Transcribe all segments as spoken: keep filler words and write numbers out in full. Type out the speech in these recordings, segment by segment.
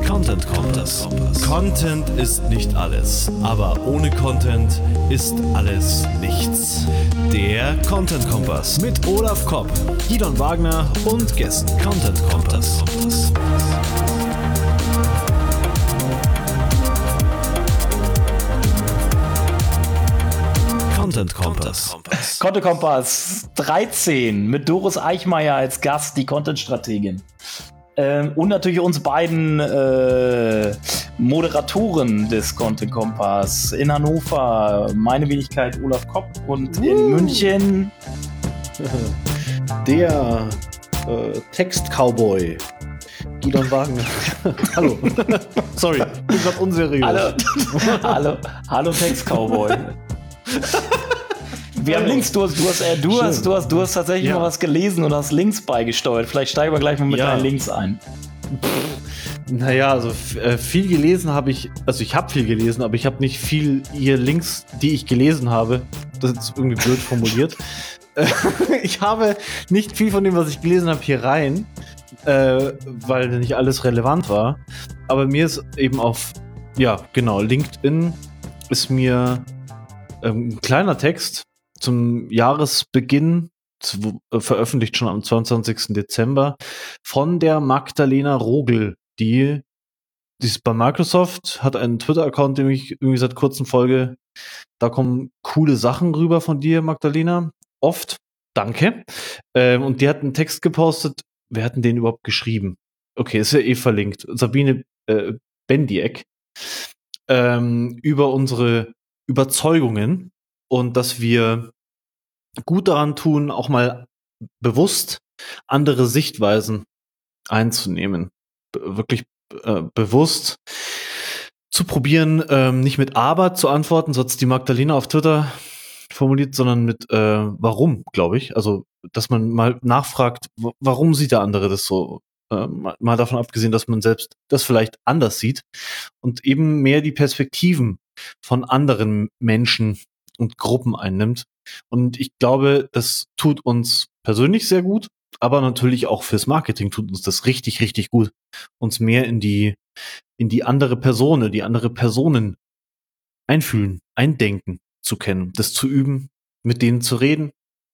Content Kompass. Content ist nicht alles, aber ohne Content ist alles nichts. Der Content Kompass mit Olaf Kopp, Gidon Wagner und Gästen. Content Kompass. Content Kompass. Content Kompass dreizehn mit Doris Eichmeier als Gast, die Content-Strategin. Ähm, und natürlich uns beiden äh, Moderatoren des Content Kompass in Hannover, meine Wenigkeit Olaf Kopp und uh. in München der äh, Text-Cowboy Gidon Wagner. Hallo. Sorry, ich bin gerade unseriös. Hallo, hallo, hallo Text-Cowboy. Wir haben Links, du hast, du hast, äh, du hast, du hast, du hast tatsächlich ja. mal was gelesen und hast Links beigesteuert. Vielleicht steigen wir gleich mal mit ja. deinen Links ein. Naja, also äh, viel gelesen habe ich, also ich habe viel gelesen, aber ich habe nicht viel hier Links, die ich gelesen habe. Das ist irgendwie blöd formuliert. Ich habe nicht viel von dem, was ich gelesen habe, hier rein, äh, weil nicht alles relevant war. Aber mir ist eben auf, ja, genau, LinkedIn ist mir ähm, ein kleiner Text zum Jahresbeginn, zu, äh, veröffentlicht schon am zweiundzwanzigsten Dezember, von der Magdalena Rogel, die, die ist bei Microsoft, hat einen Twitter-Account, dem ich irgendwie seit kurzem folge. Da kommen coole Sachen rüber von dir, Magdalena. Oft. Danke. Ähm, und die hat einen Text gepostet. Wer hat denn den überhaupt geschrieben? Okay, ist ja eh verlinkt. Sabine äh, Bendiek. Ähm, über unsere Überzeugungen und dass wir gut daran tun, auch mal bewusst andere Sichtweisen einzunehmen. Be- wirklich äh, bewusst zu probieren, ähm, nicht mit Aber zu antworten, so hat es die Magdalena auf Twitter formuliert, sondern mit äh, Warum, glaube ich. Also, dass man mal nachfragt, w- warum sieht der andere das so? Äh, mal, mal davon abgesehen, dass man selbst das vielleicht anders sieht und eben mehr die Perspektiven von anderen Menschen und Gruppen einnimmt. Und ich glaube, das tut uns persönlich sehr gut, aber natürlich auch fürs Marketing tut uns das richtig, richtig gut, uns mehr in die in die andere Person, die andere Personen einfühlen, eindenken zu kennen, das zu üben, mit denen zu reden.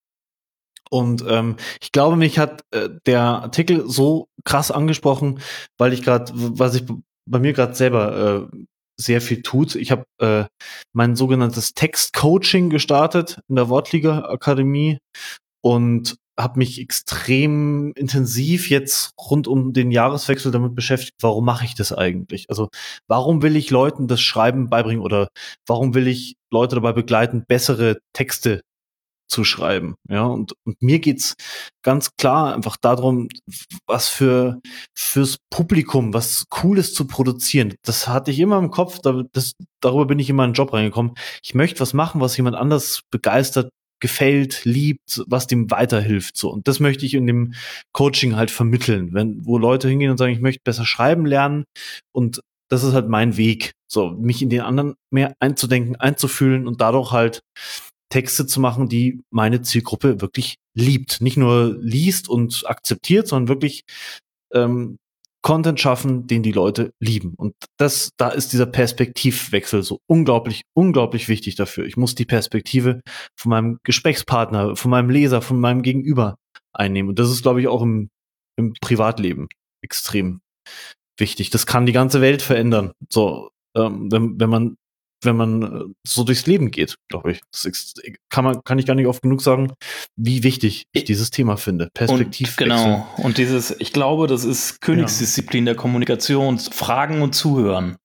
Und ähm, ich glaube, mich hat äh, der Artikel so krass angesprochen, weil ich gerade, was ich b- bei mir gerade selber äh, sehr viel tut. Ich habe äh, mein sogenanntes Textcoaching gestartet in der Wortliga Akademie und habe mich extrem intensiv jetzt rund um den Jahreswechsel damit beschäftigt, warum mache ich das eigentlich? Also warum will ich Leuten das Schreiben beibringen oder warum will ich Leute dabei begleiten, bessere Texte zu schreiben? Ja, und, und mir geht's ganz klar einfach darum, was für fürs Publikum, was Cooles zu produzieren. Das hatte ich immer im Kopf, da, das, darüber bin ich in meinen Job reingekommen. Ich möchte was machen, was jemand anders begeistert, gefällt, liebt, was dem weiterhilft, so. Und das möchte ich in dem Coaching halt vermitteln, wenn, wo Leute hingehen und sagen, ich möchte besser schreiben lernen und das ist halt mein Weg, so, mich in den anderen mehr einzudenken, einzufühlen und dadurch halt Texte zu machen, die meine Zielgruppe wirklich liebt. Nicht nur liest und akzeptiert, sondern wirklich ähm, Content schaffen, den die Leute lieben. Und das, da ist dieser Perspektivwechsel so unglaublich, unglaublich wichtig dafür. Ich muss die Perspektive von meinem Gesprächspartner, von meinem Leser, von meinem Gegenüber einnehmen. Und das ist, glaube ich, auch im, im Privatleben extrem wichtig. Das kann die ganze Welt verändern. So, ähm, wenn, wenn man wenn man so durchs Leben geht, glaube ich. Das ist, kann man, kann ich gar nicht oft genug sagen, wie wichtig ich dieses Thema finde. Perspektivwechsel. Und genau. Und dieses, ich glaube, das ist Königsdisziplin ja. der Kommunikation, Fragen und Zuhören.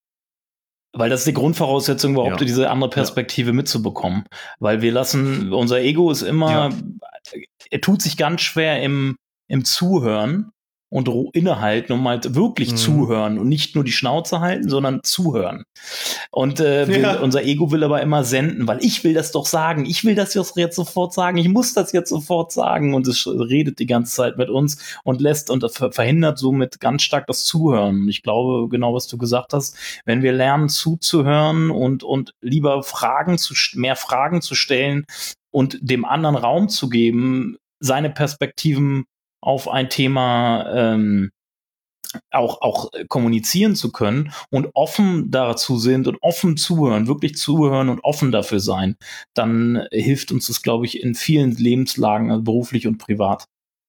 Weil das ist die Grundvoraussetzung, überhaupt ja. diese andere Perspektive ja. mitzubekommen. Weil wir lassen, unser Ego ist immer, ja. er tut sich ganz schwer im, im Zuhören und innehalten, um halt wirklich mhm. zuhören und nicht nur die Schnauze halten, sondern zuhören. Und äh, will, ja. unser Ego will aber immer senden, weil ich will das doch sagen, ich will das jetzt sofort sagen, ich muss das jetzt sofort sagen und es redet die ganze Zeit mit uns und lässt und verhindert somit ganz stark das Zuhören. Und ich glaube, genau was du gesagt hast, wenn wir lernen zuzuhören und, und lieber Fragen zu, mehr Fragen zu stellen und dem anderen Raum zu geben, seine Perspektiven auf ein Thema ähm, auch, auch kommunizieren zu können und offen dazu sind und offen zuhören, wirklich zuhören und offen dafür sein, dann hilft uns das, glaube ich, in vielen Lebenslagen, also beruflich und privat.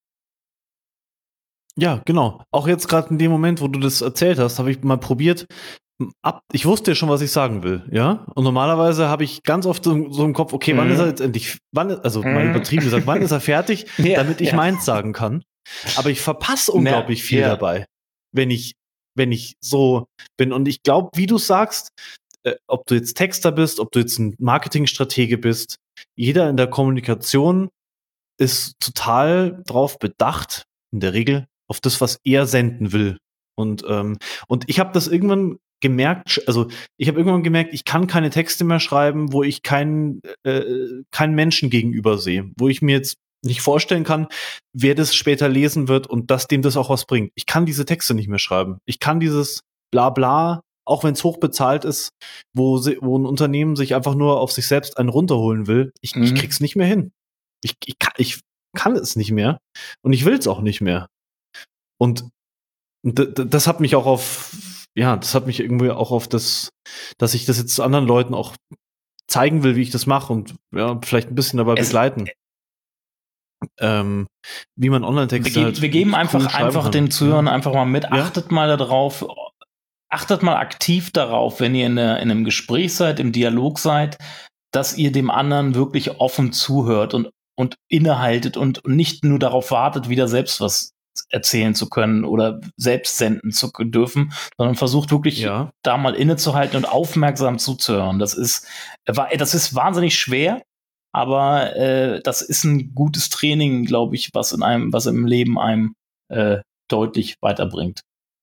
Ja, genau. Auch jetzt gerade in dem Moment, wo du das erzählt hast, habe ich mal probiert, ab, ich wusste ja schon, was ich sagen will, ja. Und normalerweise habe ich ganz oft so, so im Kopf, okay, mhm. wann ist er jetzt endlich, wann, also mhm. mal übertrieben gesagt, wann ist er fertig, ja, damit ich ja. meins sagen kann. Aber ich verpasse unglaublich ja, viel ja. dabei, wenn ich, wenn ich so bin. Und ich glaube, wie du sagst, äh, ob du jetzt Texter bist, ob du jetzt ein Marketingstratege bist, jeder in der Kommunikation ist total drauf bedacht, in der Regel, auf das, was er senden will. Und, ähm, und ich habe das irgendwann gemerkt, also ich habe irgendwann gemerkt, ich kann keine Texte mehr schreiben, wo ich keinen äh, keinen Menschen gegenüber sehe, wo ich mir jetzt nicht vorstellen kann, wer das später lesen wird und dass dem das auch was bringt. Ich kann diese Texte nicht mehr schreiben. Ich kann dieses Blabla, auch wenn es hochbezahlt ist, wo, sie, wo ein Unternehmen sich einfach nur auf sich selbst einen runterholen will, ich, mhm. ich krieg's nicht mehr hin. Ich, ich, kann, ich kann es nicht mehr und ich will es auch nicht mehr. Und d- d- das hat mich auch auf, ja, das hat mich irgendwie auch auf das, dass ich das jetzt anderen Leuten auch zeigen will, wie ich das mache und ja, vielleicht ein bisschen dabei es, begleiten. Ähm, wie man Online-Texte wir, halt wir geben cool einfach, einfach den Zuhörern einfach mal mit, ja? achtet mal darauf, achtet mal aktiv darauf, wenn ihr in, eine, in einem Gespräch seid, im Dialog seid, dass ihr dem anderen wirklich offen zuhört und, und innehaltet und nicht nur darauf wartet, wieder selbst was erzählen zu können oder selbst senden zu dürfen, sondern versucht wirklich ja. da mal innezuhalten und aufmerksam zuzuhören. Das ist, das ist wahnsinnig schwer, aber äh, das ist ein gutes Training, glaube ich, was in einem, was im Leben einem äh, deutlich weiterbringt.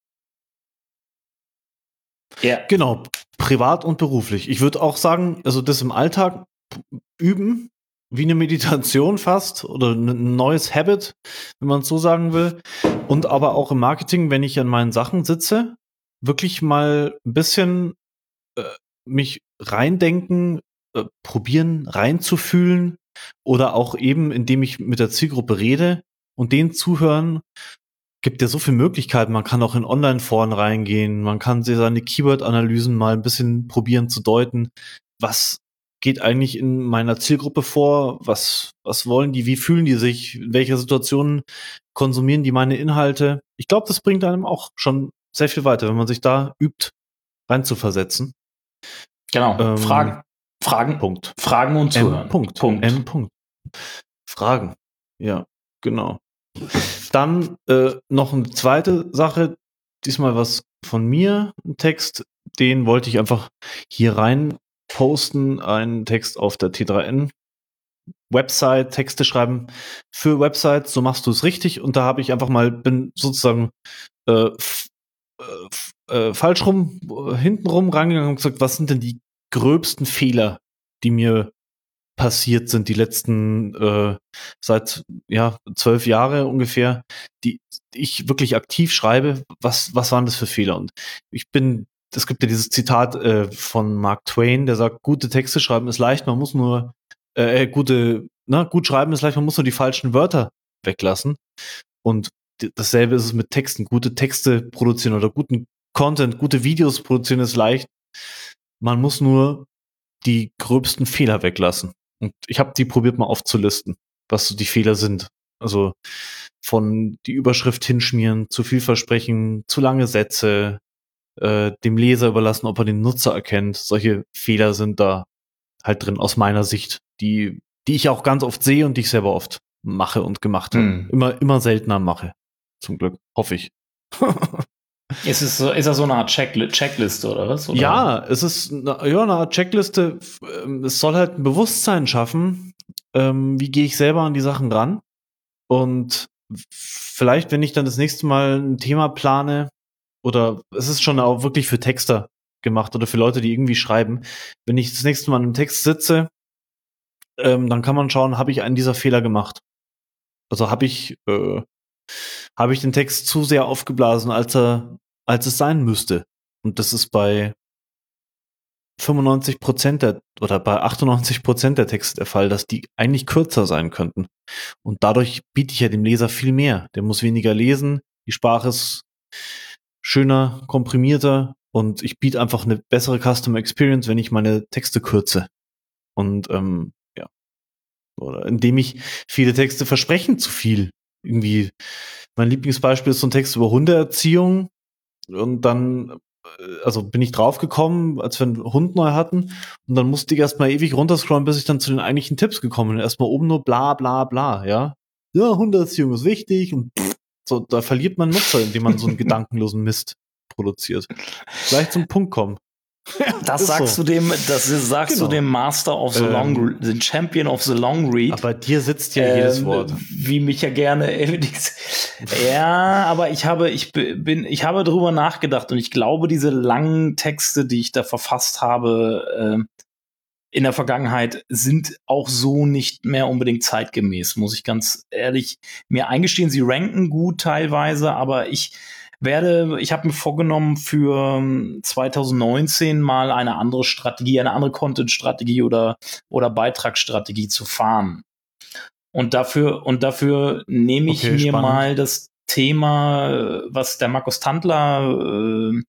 Ja. Genau, privat und beruflich. Ich würde auch sagen, also das im Alltag üben, wie eine Meditation fast oder ein neues Habit, wenn man es so sagen will. Und aber auch im Marketing, wenn ich an meinen Sachen sitze, wirklich mal ein bisschen äh, mich reindenken, äh, probieren reinzufühlen oder auch eben, indem ich mit der Zielgruppe rede und denen zuhören, gibt ja so viele Möglichkeiten. Man kann auch in Online-Foren reingehen, man kann seine Keyword-Analysen mal ein bisschen probieren zu deuten, was geht eigentlich in meiner Zielgruppe vor, was, was wollen die, wie fühlen die sich, in welcher Situation konsumieren die meine Inhalte. Ich glaube, das bringt einem auch schon sehr viel weiter, wenn man sich da übt, reinzuversetzen. Genau, ähm, Fragen. Fragen, Punkt. Fragen und Zuhören. M. Punkt. Punkt. M. Punkt. Fragen. Ja, genau. Dann äh, noch eine zweite Sache, diesmal was von mir, ein Text, den wollte ich einfach hier rein posten, einen Text auf der T drei N Website, Texte schreiben für Websites, so machst du es richtig und da habe ich einfach mal, bin sozusagen äh, f- äh, äh, falsch rum, äh, hinten rum rangegangen und gesagt, was sind denn die gröbsten Fehler, die mir passiert sind die letzten äh, seit ja zwölf Jahre ungefähr, die, die ich wirklich aktiv schreibe. Was was waren das für Fehler? Und ich bin, es gibt ja dieses Zitat äh, von Mark Twain, der sagt: Gute Texte schreiben ist leicht, man muss nur äh, gute, na gut schreiben ist leicht, man muss nur die falschen Wörter weglassen. Und d- dasselbe ist es mit Texten. Gute Texte produzieren oder guten Content, gute Videos produzieren ist leicht. Man muss nur die gröbsten Fehler weglassen. Und ich habe die probiert mal aufzulisten, was so die Fehler sind. Also von die Überschrift hinschmieren, zu viel versprechen, zu lange Sätze, äh, dem Leser überlassen, ob er den Nutzer erkennt. Solche Fehler sind da halt drin aus meiner Sicht, die, die ich auch ganz oft sehe und die ich selber oft mache und gemacht habe. Hm. Immer, immer seltener mache. Zum Glück, hoffe ich. Ist es so, ist das so eine Art Checkli- Checkliste oder was? Oder? Ja, es ist eine, ja, eine Art Checkliste. Es soll halt ein Bewusstsein schaffen, ähm, wie gehe ich selber an die Sachen ran. Und vielleicht, wenn ich dann das nächste Mal ein Thema plane, oder es ist schon auch wirklich für Texter gemacht oder für Leute, die irgendwie schreiben, wenn ich das nächste Mal an einem Text sitze, ähm, dann kann man schauen, habe ich einen dieser Fehler gemacht? Also habe ich, äh, habe ich den Text zu sehr aufgeblasen, als er als es sein müsste. Und das ist bei fünfundneunzig Prozent der, oder bei achtundneunzig Prozent der Texte der Fall, dass die eigentlich kürzer sein könnten. Und dadurch biete ich ja dem Leser viel mehr. Der muss weniger lesen, die Sprache ist schöner, komprimierter und ich biete einfach eine bessere Customer Experience, wenn ich meine Texte kürze. Und ähm, ja, oder indem ich viele Texte versprechen zu viel. Irgendwie, mein Lieblingsbeispiel ist so ein Text über Hundeerziehung und dann, also bin ich draufgekommen, als wir einen Hund neu hatten und dann musste ich erstmal ewig runterscrollen, bis ich dann zu den eigentlichen Tipps gekommen bin. Erstmal oben nur bla bla bla, ja. Ja, Hundeerziehung ist wichtig und pff, so, da verliert man Nutzer, indem man so einen gedankenlosen Mist produziert. Gleich zum Punkt kommen. Das sagst so. du dem, das sagst genau. du dem Master of the ähm, Long, den Champion of the Long Read. Aber dir sitzt ja ähm, jedes Wort. Wie mich ja gerne. Ja, aber ich habe, ich bin, ich habe drüber nachgedacht und ich glaube, diese langen Texte, die ich da verfasst habe, äh, in der Vergangenheit sind auch so nicht mehr unbedingt zeitgemäß, muss ich ganz ehrlich mir eingestehen. Sie ranken gut teilweise, aber ich werde, ich habe mir vorgenommen, für zwanzig neunzehn mal eine andere Strategie, eine andere Content-Strategie oder, oder Beitragsstrategie zu fahren. Und dafür, und dafür nehme ich okay, mir spannend. mal das Thema, was der Markus Tandler, äh,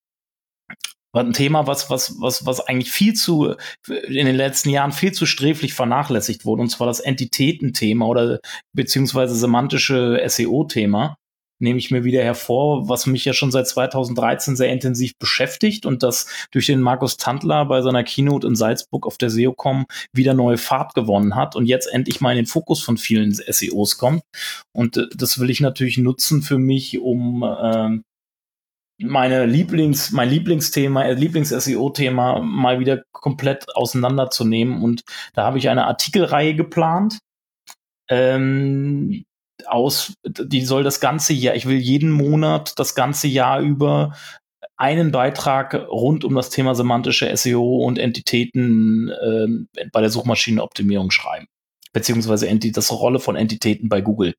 ein Thema, was, was, was, was eigentlich viel zu, in den letzten Jahren viel zu sträflich vernachlässigt wurde, und zwar das Entitätenthema oder beziehungsweise semantische S E O-Thema. Nehme ich mir wieder hervor, was mich ja schon seit zwanzig dreizehn sehr intensiv beschäftigt und das durch den Markus Tandler bei seiner Keynote in Salzburg auf der S E O-Com wieder neue Fahrt gewonnen hat und jetzt endlich mal in den Fokus von vielen S E Os kommt. Und äh, das will ich natürlich nutzen für mich, um äh, meine Lieblings, mein Lieblingsthema, Lieblings-S E O-Thema mal wieder komplett auseinanderzunehmen. Und da habe ich eine Artikelreihe geplant. Ähm, aus, die soll das ganze Jahr, ich will jeden Monat das ganze Jahr über einen Beitrag rund um das Thema semantische S E O und Entitäten äh, bei der Suchmaschinenoptimierung schreiben. Beziehungsweise Enti- das Rolle von Entitäten bei Google.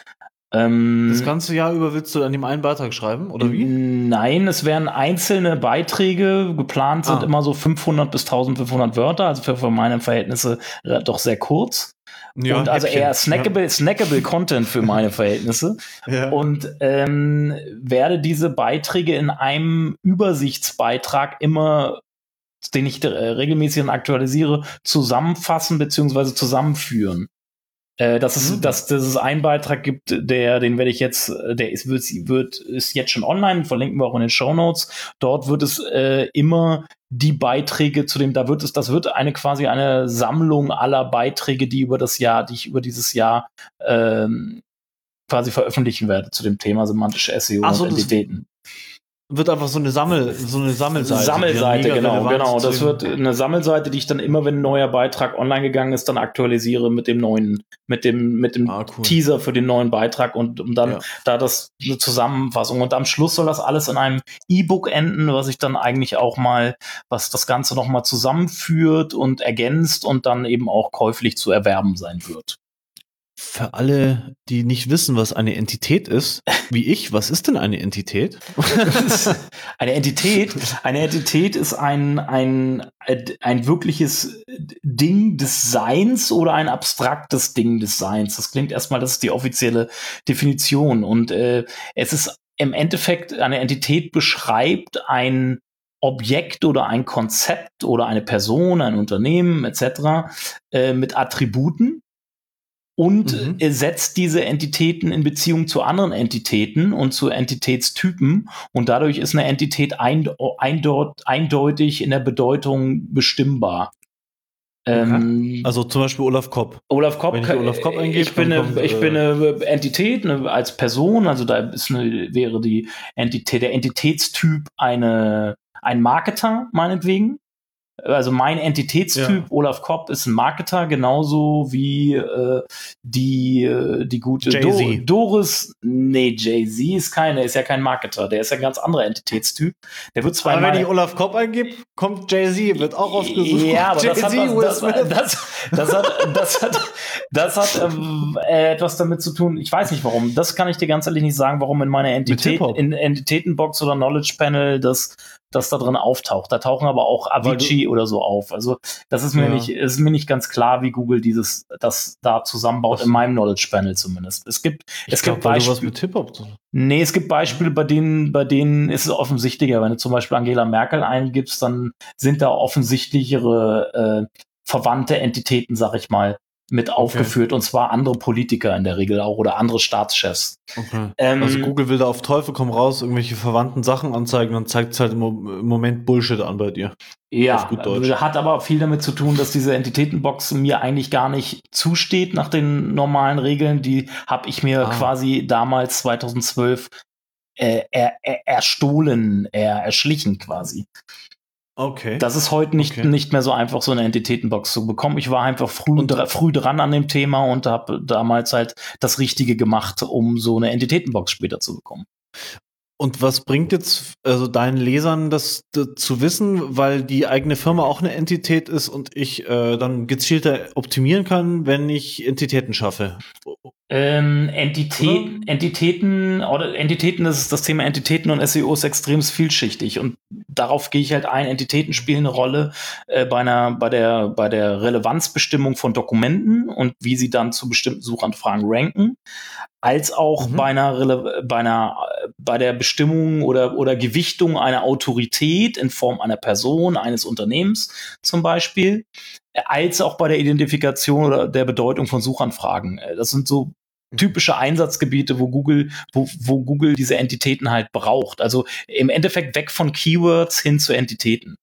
Ähm, das ganze Jahr über willst du an dem einen Beitrag schreiben, oder wie? Nein, es werden einzelne Beiträge, geplant sind ah. immer so fünfhundert bis eintausendfünfhundert Wörter, also für, für meine Verhältnisse doch sehr kurz. Ja, und also Häppchen. eher snackable, ja. snackable Content für meine Verhältnisse. Ja. Und ähm, werde diese Beiträge in einem Übersichtsbeitrag immer, den ich äh, regelmäßig aktualisiere, zusammenfassen bzw. zusammenführen. Äh, dass es, mhm. dass, dass es einen Beitrag gibt, der, den werde ich jetzt, der ist, wird, wird, ist jetzt schon online, verlinken wir auch in den Shownotes. Dort wird es äh, immer die Beiträge zu dem, da wird es, das wird eine quasi eine Sammlung aller Beiträge, die über das Jahr, die ich über dieses Jahr ähm, quasi veröffentlichen werde zu dem Thema semantische S E O Ach so, und Entitäten. Wird einfach so eine Sammel, so eine Sammelseite. Sammelseite, genau, genau. Das wird eine Sammelseite, die ich dann immer, wenn ein neuer Beitrag online gegangen ist, dann aktualisiere mit dem neuen, mit dem, mit dem ah, cool. Teaser für den neuen Beitrag und um dann ja. da das eine Zusammenfassung. Und am Schluss soll das alles in einem E-Book enden, was ich dann eigentlich auch mal, was das Ganze nochmal zusammenführt und ergänzt und dann eben auch käuflich zu erwerben sein wird. Für alle, die nicht wissen, was eine Entität ist, wie ich, was ist denn eine Entität? Eine Entität, eine Entität ist ein, ein, ein wirkliches Ding des Seins oder ein abstraktes Ding des Seins. Das klingt erstmal, das ist die offizielle Definition. Und äh, es ist im Endeffekt, eine Entität beschreibt ein Objekt oder ein Konzept oder eine Person, ein Unternehmen et cetera äh, mit Attributen. Und mhm. setzt diese Entitäten in Beziehung zu anderen Entitäten und zu Entitätstypen. Und dadurch ist eine Entität eind- eindeut- eindeutig in der Bedeutung bestimmbar. Okay. Ähm, also zum Beispiel Olaf Kopp. Olaf Kopp, Wenn ich Olaf Kopp eingebe, ich bin, eine, kommt, ich bin eine Entität eine, als Person. Also da ist eine, wäre die Entität, der Entitätstyp eine, ein Marketer, meinetwegen. Also mein Entitätstyp, ja. Olaf Kopp, ist ein Marketer, genauso wie äh, die, äh, die gute Do- Doris. Nee, Jay-Z ist keine, ist ja kein Marketer, der ist ja ein ganz anderer Entitätstyp. Der wird zwar. Aber wenn ich Olaf Kopp eingebe, kommt Jay-Z, wird auch ausgesucht. Ja, aber das hat, was, das, das, das hat, das hat, das hat ähm, äh, etwas damit zu tun. Ich weiß nicht warum. Das kann ich dir ganz ehrlich nicht sagen, warum in meiner Entität, in Entitätenbox oder Knowledge Panel das das da drin auftaucht. Da tauchen aber auch Avicii oder so auf. Also das ist mir ja. nicht, ist mir nicht ganz klar, wie Google dieses, das da zusammenbaut, in meinem Knowledge Panel zumindest. Es gibt, ich es glaub, gibt Beispiele. Was mit Hip-Hop. Nee, es gibt Beispiele, bei denen, bei denen ist es offensichtlicher. Wenn du zum Beispiel Angela Merkel eingibst, dann sind da offensichtlichere äh, verwandte Entitäten, sag ich mal, mit aufgeführt, okay. Und zwar andere Politiker in der Regel auch oder andere Staatschefs. Okay. Ähm, also Google will da auf Teufel komm raus irgendwelche verwandten Sachen anzeigen und zeigt es halt im Moment Bullshit an bei dir. Ja, hat aber viel damit zu tun, dass diese Entitätenbox mir eigentlich gar nicht zusteht nach den normalen Regeln. Die habe ich mir ah. quasi damals zweitausendzwölf äh, er, er, erstohlen, er, erschlichen quasi. Okay. Das ist heute nicht, okay. nicht mehr so einfach, so eine Entitätenbox zu bekommen. Ich war einfach früh, dra- früh dran an dem Thema und habe damals halt das Richtige gemacht, um so eine Entitätenbox später zu bekommen. Und was bringt jetzt also deinen Lesern das, das zu wissen, weil die eigene Firma auch eine Entität ist und ich äh, dann gezielter optimieren kann, wenn ich Entitäten schaffe? Ähm, Entität, Entitäten oder Entitäten, das ist das Thema Entitäten und S E O ist extrem vielschichtig und darauf gehe ich halt ein. Entitäten spielen eine Rolle äh, bei einer, bei der, bei der Relevanzbestimmung von Dokumenten und wie sie dann zu bestimmten Suchanfragen ranken, als auch mhm. bei einer, Rele- bei einer, bei der Bestimmung oder, oder Gewichtung einer Autorität in Form einer Person, eines Unternehmens zum Beispiel, als auch bei der Identifikation oder der Bedeutung von Suchanfragen. Das sind so typische Einsatzgebiete, wo Google, wo, wo Google diese Entitäten halt braucht. Also im Endeffekt weg von Keywords hin zu Entitäten.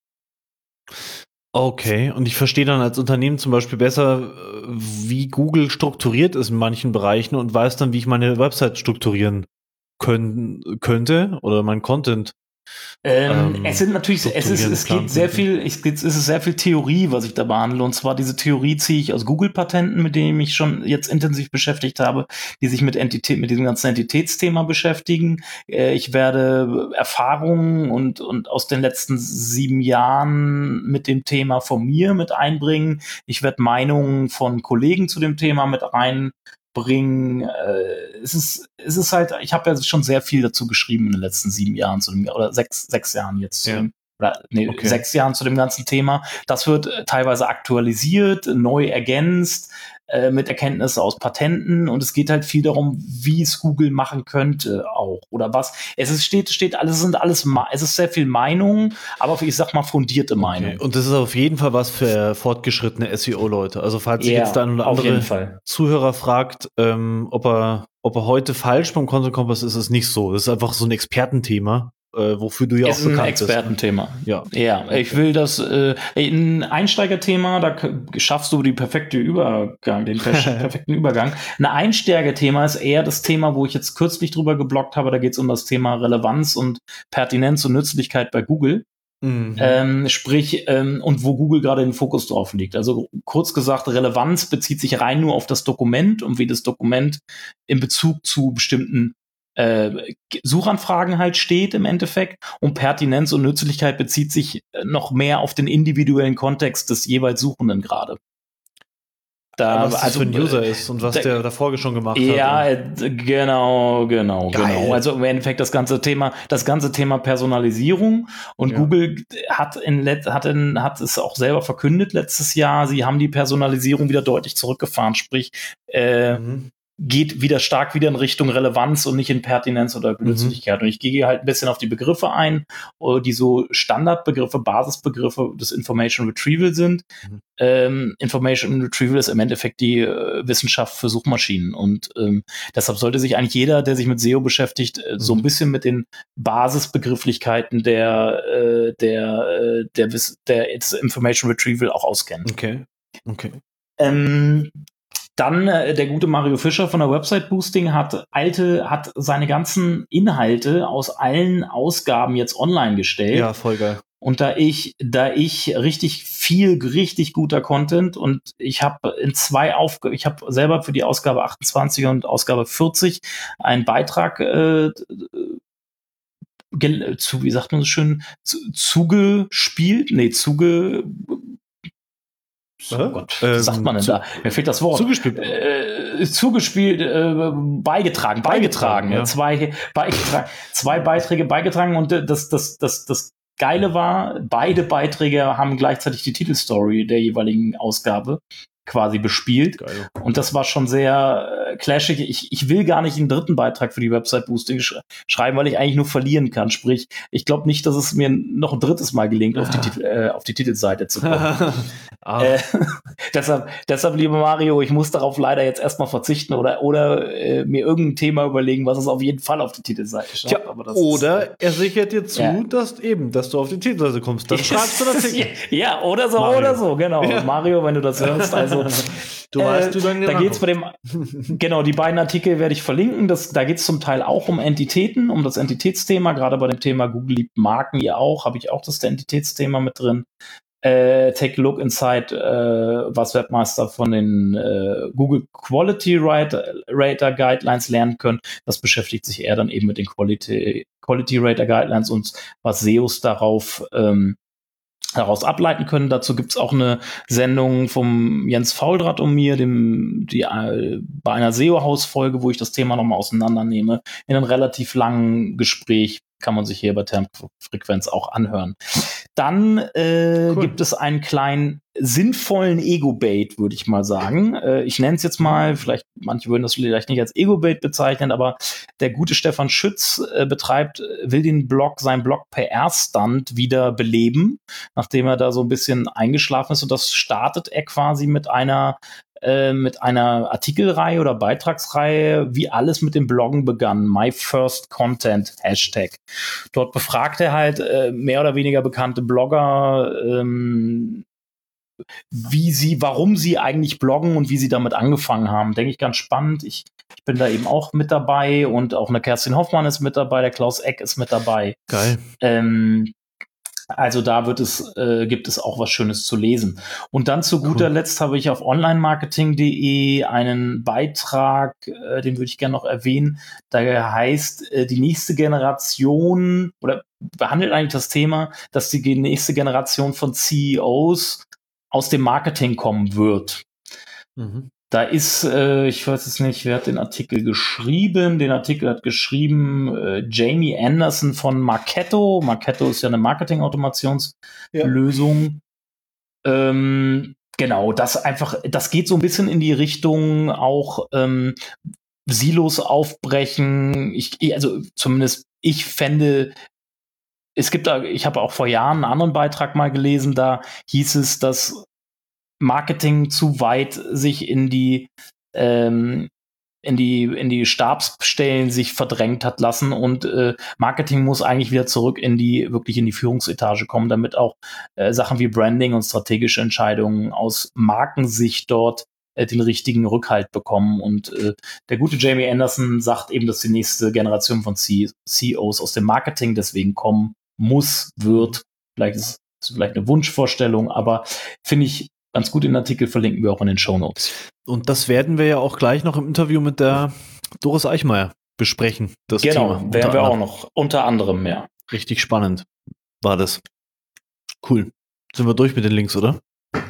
Okay, und ich verstehe dann als Unternehmen zum Beispiel besser, wie Google strukturiert ist in manchen Bereichen und weiß dann, wie ich meine Website strukturieren können, könnte oder mein Content. Ähm, ähm, es sind natürlich, es ist, es geht sehr viel, es ist sehr viel Theorie, was ich da behandle. Und zwar diese Theorie ziehe ich aus Google-Patenten, mit denen ich mich schon jetzt intensiv beschäftigt habe, die sich mit Entität, mit diesem ganzen Entitätsthema beschäftigen. Äh, ich werde Erfahrungen und, und aus den letzten sieben Jahren mit dem Thema von mir mit einbringen. Ich werde Meinungen von Kollegen zu dem Thema mit rein bringen. Äh, es ist, es ist halt, ich habe ja schon sehr viel dazu geschrieben in den letzten sieben Jahren zu dem, oder sechs, sechs Jahren jetzt, ja. oder nee, okay. sechs Jahren zu dem ganzen Thema. Das wird äh, teilweise aktualisiert, neu ergänzt, äh, mit Erkenntnissen aus Patenten und es geht halt viel darum, wie es Google machen könnte auch, oder was. Es ist, steht, steht alles, sind alles, es ist sehr viel Meinung, aber ich sag mal fundierte Meinung. Okay. Und das ist auf jeden Fall was für fortgeschrittene S E O-Leute. Also falls sich ja, jetzt der ein oder andere Zuhörer fragt, ähm, ob er, ob er heute falsch beim Content Kompass ist, ist es nicht so. Das ist einfach so ein Expertenthema. Äh, wofür du ja ist auch bekannt bist. Ist ein Expertenthema. Ja. Ja, ich will das, äh, ein Einsteigerthema, da k- schaffst du die perfekte Übergang, den per- perfekten Übergang. Ein Einsteigerthema ist eher das Thema, wo ich jetzt kürzlich drüber gebloggt habe, da geht es um das Thema Relevanz und Pertinenz und Nützlichkeit bei Google. Mhm. Ähm, sprich, ähm, und wo Google gerade den Fokus drauf liegt. Also kurz gesagt, Relevanz bezieht sich rein nur auf das Dokument und wie das Dokument in Bezug zu bestimmten Äh, Suchanfragen halt steht im Endeffekt und Pertinenz und Nützlichkeit bezieht sich noch mehr auf den individuellen Kontext des jeweils Suchenden gerade. Da, was das also, für ein User ist und was da, der davor schon gemacht ja, hat. Ja, genau, genau, Geil. genau. Also im Endeffekt das ganze Thema, das ganze Thema Personalisierung und ja. Google hat in hat in, hat es auch selber verkündet letztes Jahr, sie haben die Personalisierung wieder deutlich zurückgefahren, sprich äh, mhm. geht wieder stark wieder in Richtung Relevanz und nicht in Pertinenz oder Nützlichkeit. Mhm. Und ich gehe halt ein bisschen auf die Begriffe ein, die so Standardbegriffe, Basisbegriffe des Information Retrieval sind. Mhm. Ähm, Information Retrieval ist im Endeffekt die äh, Wissenschaft für Suchmaschinen. Und ähm, deshalb sollte sich eigentlich jeder, der sich mit S E O beschäftigt, äh, mhm. so ein bisschen mit den Basisbegrifflichkeiten der, äh, der, äh, der, der, der Information Retrieval auch auskennen. Okay. Okay. Ähm, Dann äh, der gute Mario Fischer von der Website Boosting hat alte, hat seine ganzen Inhalte aus allen Ausgaben jetzt online gestellt. Ja, voll geil. Und da ich, da ich richtig viel, richtig guter Content und ich habe in zwei Aufgaben, ich habe selber für die Ausgabe achtundzwanzig und Ausgabe vierzig einen Beitrag äh, ge- zu, wie sagt man so schön, zu, zugespielt, nee, zuge Oh Gott, was ähm, sagt man denn zu, da? Mir fehlt das Wort. Zugespielt. Äh, zugespielt, äh, beigetragen, beigetragen. Ja. Zwei, beigetragen. Zwei Beiträge beigetragen und das, das, das, das Geile war, beide Beiträge haben gleichzeitig die Titelstory der jeweiligen Ausgabe quasi bespielt. Geil. Und das war schon sehr äh, clashig. Ich, ich will gar nicht einen dritten Beitrag für die Website Boosting sch- schreiben, weil ich eigentlich nur verlieren kann. Sprich, ich glaube nicht, dass es mir noch ein drittes Mal gelingt, auf die, Titel, äh, auf die Titelseite zu kommen. äh, deshalb, deshalb, lieber Mario, ich muss darauf leider jetzt erstmal verzichten oder, oder äh, mir irgendein Thema überlegen, was es auf jeden Fall auf die Titelseite schafft. Tja, Aber das oder ist, äh, er sichert dir zu, ja. dass eben, dass du auf die Titelseite kommst. Dann schreibst du das Titel. Ja, oder so, Mario. oder so, genau. Ja. Mario, wenn du das hörst, also du äh, weißt, du dann da geht's bei dem, genau, die beiden Artikel werde ich verlinken. Das, da geht's zum Teil auch um Entitäten, um das Entitätsthema. Gerade bei dem Thema Google liebt Marken, ihr auch, habe ich auch das Entitätsthema mit drin. Äh, take a look inside, äh, was Webmaster von den äh, Google Quality Rater, Rater Guidelines lernen können. Das beschäftigt sich eher dann eben mit den Quality, Quality Rater Guidelines und was S E Os darauf ähm, daraus ableiten können. Dazu gibt's auch eine Sendung vom Jens Fauldraht und mir, dem, die, äh, bei einer S E O-Hausfolge, wo ich das Thema nochmal auseinandernehme, in einem relativ langen Gespräch. Kann man sich hier bei Termfrequenz auch anhören. Dann äh, cool. gibt es einen kleinen sinnvollen Ego-Bait, würde ich mal sagen. Äh, ich nenne es jetzt mal, vielleicht, manche würden das vielleicht nicht als Ego-Bait bezeichnen, aber der gute Stefan Schütz äh, betreibt, will den Blog, sein Blog P R-Stand wieder beleben, nachdem er da so ein bisschen eingeschlafen ist. Und das startet er quasi mit einer mit einer Artikelreihe oder Beitragsreihe, wie alles mit dem Bloggen begann. My First Content Hashtag. Dort befragt er halt äh, mehr oder weniger bekannte Blogger, ähm, wie sie, warum sie eigentlich bloggen und wie sie damit angefangen haben. Denke ich ganz spannend. Ich, ich bin da eben auch mit dabei und auch eine Kerstin Hoffmann ist mit dabei, der Klaus Eck ist mit dabei. Geil. Ähm, Also da wird es, äh, gibt es auch was Schönes zu lesen. Und dann zu guter cool. Letzt habe ich auf online marketing punkt de einen Beitrag, äh, den würde ich gerne noch erwähnen. Da heißt, äh, die nächste Generation, oder behandelt eigentlich das Thema, dass die nächste Generation von C E Os aus dem Marketing kommen wird. Mhm. Da ist, äh, ich weiß es nicht, wer hat den Artikel geschrieben? Den Artikel hat geschrieben äh, Jamie Anderson von Marketo. Marketo ist ja eine Marketing-Automationslösung. Ja. Ähm, genau, das einfach, das geht so ein bisschen in die Richtung auch ähm, Silos aufbrechen. Ich, also zumindest ich fände, es gibt da, ich habe auch vor Jahren einen anderen Beitrag mal gelesen, da hieß es, dass Marketing zu weit sich in die ähm, in die in die Stabsstellen sich verdrängt hat lassen und äh, Marketing muss eigentlich wieder zurück in die wirklich in die Führungsetage kommen, damit auch äh, Sachen wie Branding und strategische Entscheidungen aus Markensicht dort äh, den richtigen Rückhalt bekommen. Und äh, der gute Jamie Anderson sagt eben, dass die nächste Generation von C E Os aus dem Marketing deswegen kommen muss, wird. Vielleicht ist es vielleicht eine Wunschvorstellung, aber finde ich ganz gut, den Artikel verlinken wir auch in den Shownotes. Und das werden wir ja auch gleich noch im Interview mit der Doris Eichmeier besprechen. Das genau, Thema. werden wir auch noch. Unter anderem, ja. Richtig spannend war das. Cool. Sind wir durch mit den Links, oder?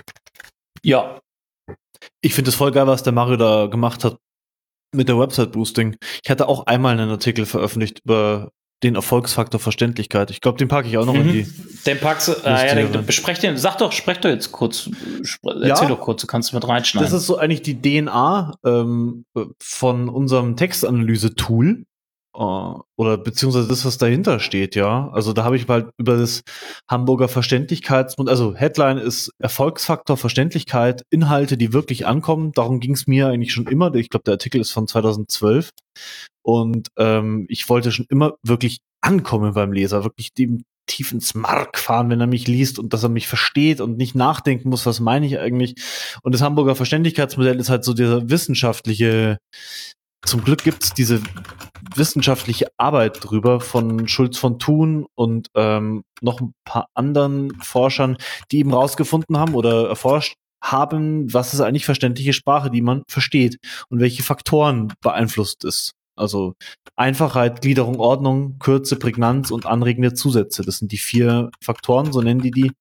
Ja. Ich finde es voll geil, was der Mario da gemacht hat mit der Website-Boosting. Ich hatte auch einmal einen Artikel veröffentlicht über den Erfolgsfaktor Verständlichkeit. Ich glaube, den packe ich auch noch mhm. in die. Den packst du, äh, ja, den, besprech den, sag doch, sprech doch jetzt kurz, erzähl ja, doch kurz, du kannst mit reinschneiden. Das ist so eigentlich die D N A ähm, von unserem Textanalyse-Tool äh, oder beziehungsweise das, was dahinter steht, ja. Also da habe ich halt über das Hamburger Verständlichkeitsmodell, also Headline ist Erfolgsfaktor Verständlichkeit, Inhalte, die wirklich ankommen. Darum ging es mir eigentlich schon immer. Ich glaube, der Artikel ist von zweitausendzwölf. Und ähm, ich wollte schon immer wirklich ankommen beim Leser, wirklich dem tief ins Mark fahren, wenn er mich liest und dass er mich versteht und nicht nachdenken muss, was meine ich eigentlich. Und das Hamburger Verständlichkeitsmodell ist halt so dieser wissenschaftliche, zum Glück gibt's diese wissenschaftliche Arbeit drüber von Schulz von Thun und ähm, noch ein paar anderen Forschern, die eben rausgefunden haben oder erforscht haben, was ist eigentlich verständliche Sprache, die man versteht und welche Faktoren beeinflusst es. Also Einfachheit, Gliederung, Ordnung, Kürze, Prägnanz und anregende Zusätze. Das sind die vier Faktoren, so nennen die die.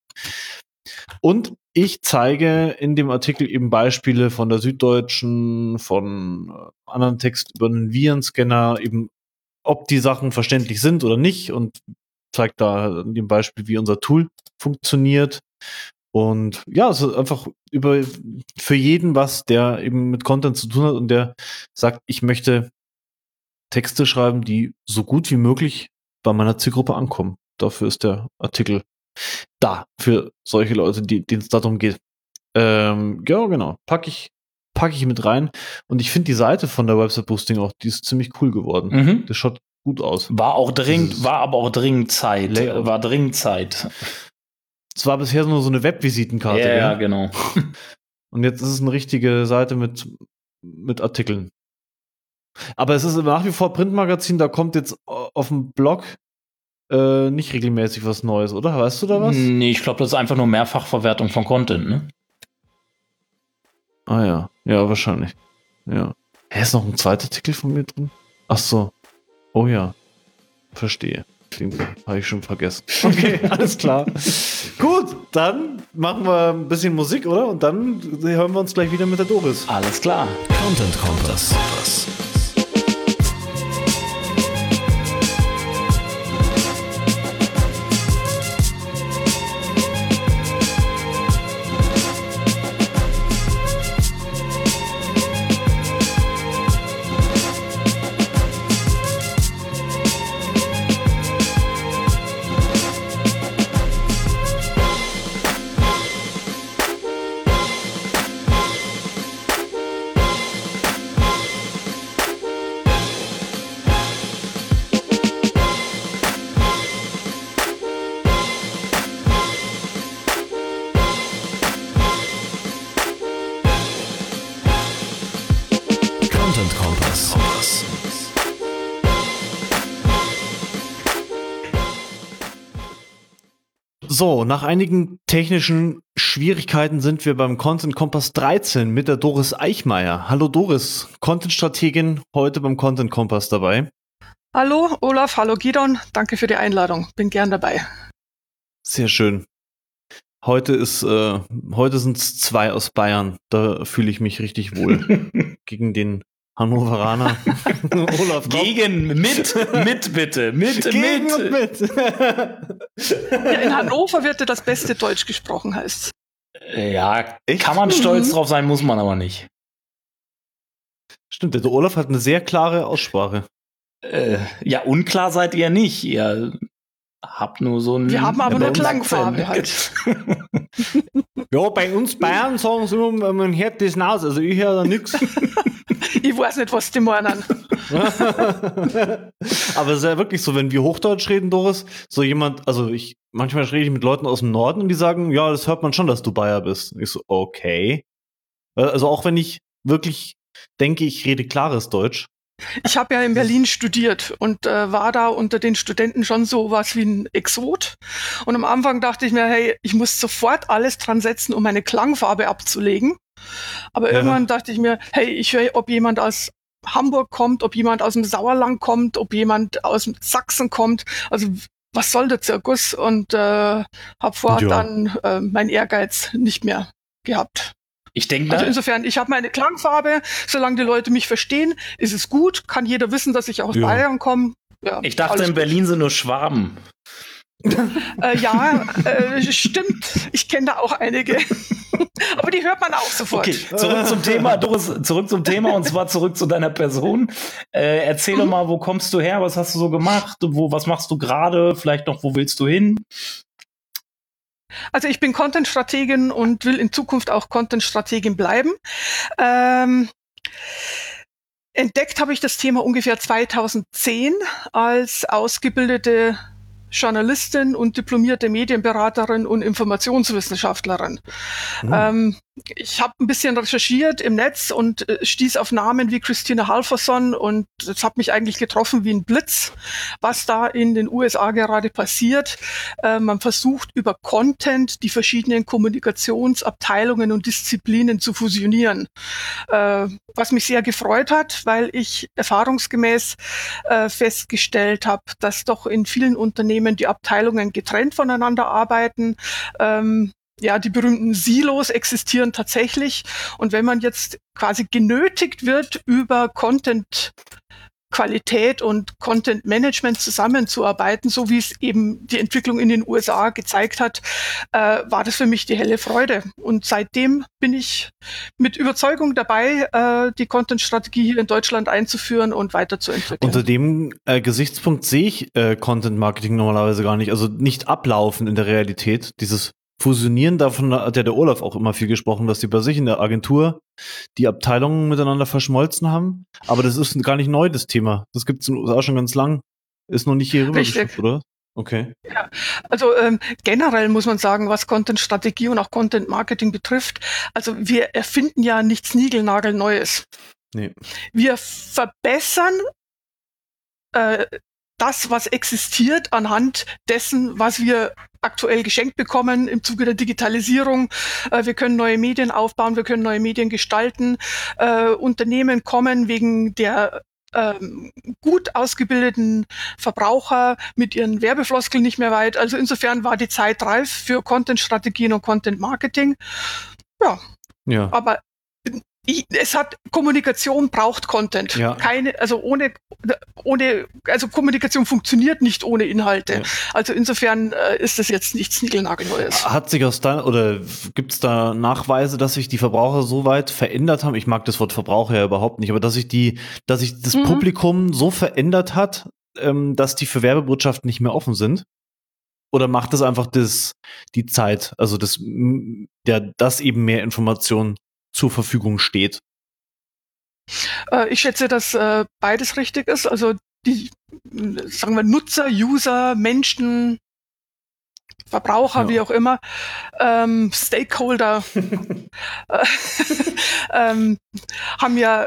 Und ich zeige in dem Artikel eben Beispiele von der Süddeutschen, von anderen Texten über einen Virenscanner, eben ob die Sachen verständlich sind oder nicht und zeigt da in dem Beispiel, wie unser Tool funktioniert. Und ja, es ist einfach über für jeden was, der eben mit Content zu tun hat und der sagt, ich möchte Texte schreiben, die so gut wie möglich bei meiner Zielgruppe ankommen. Dafür ist der Artikel da, für solche Leute, die, denen es darum geht. Ähm, ja, genau. Packe ich, pack ich mit rein. Und ich finde die Seite von der Website Boosting auch, die ist ziemlich cool geworden. Mhm. Das schaut gut aus. War auch dringend, Dieses war aber auch dringend Zeit. Layout. War dringend Zeit. Es war bisher nur so eine Webvisitenkarte. Ja, ja, genau. Und jetzt ist es eine richtige Seite mit, mit Artikeln. Aber es ist nach wie vor Printmagazin, da kommt jetzt auf dem Blog äh, nicht regelmäßig was Neues, oder? Weißt du da was? Nee, ich glaube, das ist einfach nur Mehrfachverwertung von Content, ne? Ah ja, ja, wahrscheinlich. Ja. Hä, ist noch ein zweiter Artikel von mir drin? Ach so. Oh ja. Verstehe. Habe ich schon vergessen. Okay, alles klar. Gut, dann machen wir ein bisschen Musik, oder? Und dann hören wir uns gleich wieder mit der Doris. Alles klar. Content Kompass. So, nach einigen technischen Schwierigkeiten sind wir beim Content Kompass dreizehn mit der Doris Eichmeier. Hallo Doris, Content-Strategin, heute beim Content Kompass dabei. Hallo Olaf, hallo Gidon, danke für die Einladung, bin gern dabei. Sehr schön. Heute ist, äh, heute sind es zwei aus Bayern, da fühle ich mich richtig wohl. Gegen den Hannoveraner Olaf Kopp. Gegen, mit, mit bitte, mit, Gegen mit. Und mit. Ja, in Hannover wird ja das beste Deutsch gesprochen, heißt. Ja, Echt? Kann man stolz mhm. drauf sein, muss man aber nicht. Stimmt, der Olaf hat eine sehr klare Aussprache. Äh, ja, unklar seid ihr nicht. Ihr habt nur so ein... Wir haben aber eine Klangfarbe halt. Ja, bei uns Bayern sagen sie immer, man hört das raus. Also ich höre da nichts. Ich weiß nicht, was die meinen. Aber es ist ja wirklich so, wenn wir Hochdeutsch reden, Doris, so jemand, also ich, manchmal rede ich mit Leuten aus dem Norden und die sagen, ja, das hört man schon, dass du Bayer bist. Und ich so, okay. Also auch wenn ich wirklich denke, ich rede klares Deutsch. Ich habe ja in Berlin studiert und äh, war da unter den Studenten schon so was wie ein Exot. Und am Anfang dachte ich mir, hey, ich muss sofort alles dran setzen, um meine Klangfarbe abzulegen. Aber ja. irgendwann dachte ich mir, hey, ich höre, ob jemand aus Hamburg kommt, ob jemand aus dem Sauerland kommt, ob jemand aus dem Sachsen kommt. Also was soll der Zirkus? Und äh, habe vorher ja. dann äh, meinen Ehrgeiz nicht mehr gehabt. Ich denke, also insofern, ich habe meine Klangfarbe, solange die Leute mich verstehen, ist es gut, kann jeder wissen, dass ich aus ja. Bayern komme. Ja, ich dachte, in Berlin sind nur Schwaben. äh, ja, äh, stimmt. Ich kenne da auch einige. Aber die hört man auch sofort. Okay, zurück zum Thema, Doris, zurück zum Thema und zwar zurück zu deiner Person. Äh, erzähl doch mal, wo kommst du her, was hast du so gemacht, wo, was machst du gerade, vielleicht noch, wo willst du hin? Also ich bin Content-Strategin und will in Zukunft auch Content-Strategin bleiben. Ähm, entdeckt habe ich das Thema ungefähr zweitausendzehn als ausgebildete Journalistin und diplomierte Medienberaterin und Informationswissenschaftlerin. Mhm. Ähm, ich habe ein bisschen recherchiert im Netz und äh, stieß auf Namen wie Christina Halvorson und das hat mich eigentlich getroffen wie ein Blitz, was da in den U S A gerade passiert. Äh, man versucht über Content die verschiedenen Kommunikationsabteilungen und Disziplinen zu fusionieren. Äh, was mich sehr gefreut hat, weil ich erfahrungsgemäß äh, festgestellt habe, dass doch in vielen Unternehmen die Abteilungen getrennt voneinander arbeiten. Ähm, ja, die berühmten Silos existieren tatsächlich. Und wenn man jetzt quasi genötigt wird, über Content Qualität und Content Management zusammenzuarbeiten, so wie es eben die Entwicklung in den U S A gezeigt hat, äh, war das für mich die helle Freude. Und seitdem bin ich mit Überzeugung dabei, äh, die Content-Strategie hier in Deutschland einzuführen und weiterzuentwickeln. Unter dem äh, Gesichtspunkt sehe ich äh, Content Marketing normalerweise gar nicht, also nicht ablaufen in der Realität. Dieses Fusionieren, davon hat ja der Olaf auch immer viel gesprochen, dass die bei sich in der Agentur die Abteilungen miteinander verschmolzen haben. Aber das ist gar nicht neu, das Thema. Das gibt es in den U S A schon ganz lang. Ist noch nicht hier rüber geschafft, oder? Okay. Ja, also ähm, generell muss man sagen, was Content-Strategie und auch Content-Marketing betrifft, also wir erfinden ja nichts Niegelnagelneues. Nee. Wir verbessern äh, das, was existiert, anhand dessen, was wir aktuell geschenkt bekommen im Zuge der Digitalisierung. Äh, wir können neue Medien aufbauen, wir können neue Medien gestalten. Äh, Unternehmen kommen wegen der ähm, gut ausgebildeten Verbraucher mit ihren Werbefloskeln nicht mehr weit. Also insofern war die Zeit reif für Content-Strategien und Content-Marketing. Ja, Ja. aber Ich, es hat Kommunikation braucht Content. Ja. Keine, also ohne, ohne, also Kommunikation funktioniert nicht ohne Inhalte. Ja. Also insofern äh, ist das jetzt nichts Niegelnagelneues. Hat sich aus da oder gibt es da Nachweise, dass sich die Verbraucher so weit verändert haben? Ich mag das Wort Verbraucher ja überhaupt nicht, aber dass sich die, dass sich das Mhm. Publikum so verändert hat, ähm, dass die für Werbebotschaften nicht mehr offen sind? Oder macht das einfach das, die Zeit, also das, m, der, dass eben mehr Information zur Verfügung steht? Äh, ich schätze, dass äh, beides richtig ist. Also die, äh, sagen wir, Nutzer, User, Menschen, Verbraucher, Ja. wie auch immer, ähm, Stakeholder, äh, ähm, haben ja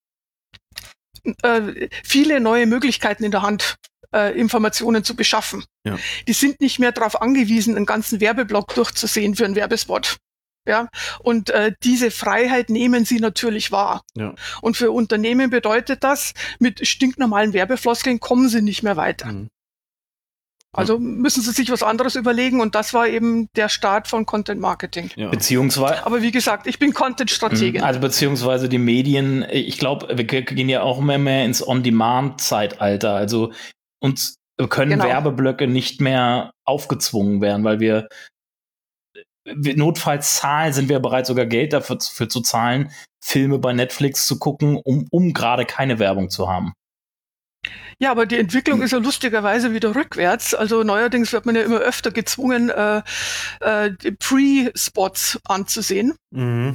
äh, viele neue Möglichkeiten in der Hand, äh, Informationen zu beschaffen. Ja. Die sind nicht mehr darauf angewiesen, einen ganzen Werbeblock durchzusehen für einen Werbespot. Ja, und äh, diese Freiheit nehmen sie natürlich wahr. Ja. Und für Unternehmen bedeutet das, mit stinknormalen Werbefloskeln kommen sie nicht mehr weiter. Mhm. Also müssen sie sich was anderes überlegen und das war eben der Start von Content Marketing. Ja. Beziehungsweise, Aber wie gesagt, ich bin Content-Strategin. also beziehungsweise die Medien, ich glaube, wir gehen ja auch immer mehr ins On-Demand-Zeitalter. Also uns können Genau. Werbeblöcke nicht mehr aufgezwungen werden, weil wir wir- notfalls zahlen, sind wir bereit, sogar Geld dafür zu, für zu zahlen, Filme bei Netflix zu gucken, um, um gerade keine Werbung zu haben. Ja, aber die Entwicklung ist ja lustigerweise wieder rückwärts. Also neuerdings wird man ja immer öfter gezwungen, äh, äh, die Pre-Spots anzusehen, Mhm.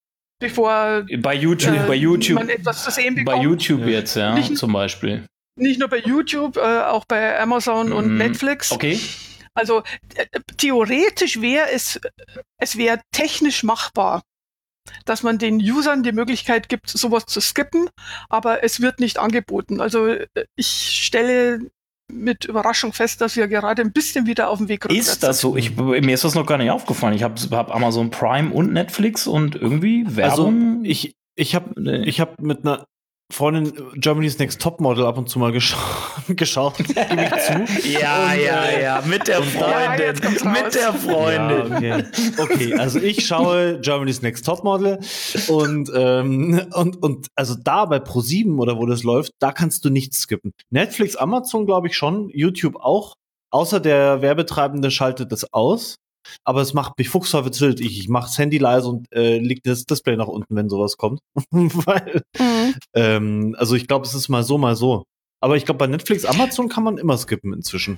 bevor Bei YouTube, äh, bei YouTube, man etwas zu sehen bei bekommt. YouTube Ja. jetzt, ja, Nicht- zum Beispiel. Nicht nur bei YouTube, äh, auch bei Amazon und Mhm. Netflix. Okay. Also äh, theoretisch wäre es, es wäre technisch machbar, dass man den Usern die Möglichkeit gibt, sowas zu skippen, aber es wird nicht angeboten. Also äh, ich stelle mit Überraschung fest, dass wir gerade ein bisschen wieder auf dem Weg rückwärts Ist das so? Ich, mir ist das noch gar nicht aufgefallen. Ich habe hab Amazon Prime und Netflix und irgendwie Werbung. Also ich, ich habe ich hab mit einer Freundin Germany's Next Topmodel ab und zu mal gescha geschaut, gebe ich zu. ja, Und, ja, äh, ja, mit der Ja, Freundin. jetzt kommt's raus. Mit der Freundin. Ja, okay. Okay, also ich schaue Germany's Next Topmodel und, ähm, und, und also da bei ProSieben oder wo das läuft, da kannst du nichts skippen. Netflix, Amazon glaube ich schon, YouTube auch, außer der Werbetreibende schaltet das aus. Aber es macht mich fuchsteufelswild. Ich, ich mache das Handy leise und äh, leg das Display nach unten, wenn sowas kommt. Weil, Mhm. ähm, also ich glaube, es ist mal so, mal so. Aber ich glaube, bei Netflix, Amazon kann man immer skippen inzwischen.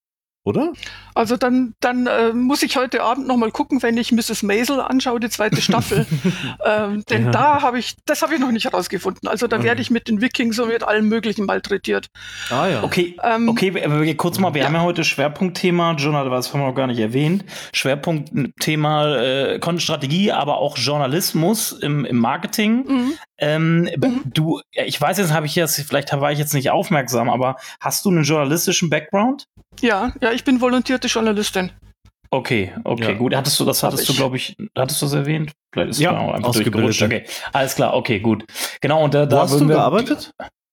Oder? Also dann, dann äh, muss ich heute Abend noch mal gucken, wenn ich Misses Maisel anschaue, die zweite Staffel. ähm, denn Ja. da habe ich, das habe ich noch nicht herausgefunden. Also da Okay. werde ich mit den Vikings und mit allem Möglichen malträtiert. Ah ja. Okay, Ähm, okay, aber wir- kurz mal, wir ja. haben ja heute Schwerpunktthema, Journal, das haben wir noch gar nicht erwähnt, Schwerpunktthema äh, Content-Strategie, aber auch Journalismus im, im Marketing. Mhm. Ähm, Du, ja, ich weiß jetzt, habe ich jetzt, vielleicht war ich jetzt nicht aufmerksam, aber hast du einen journalistischen Background? Ja, ja, ich bin volontierte Journalistin. Okay, okay, Ja. gut. Hattest du das, Hab hattest du, ich. glaube ich, hattest du das erwähnt? Vielleicht ist Ja, es einfach ausgebildet. durchgerutscht. Okay, alles klar, okay, gut. Genau, und da, Wo da hast würden du wir- gearbeitet?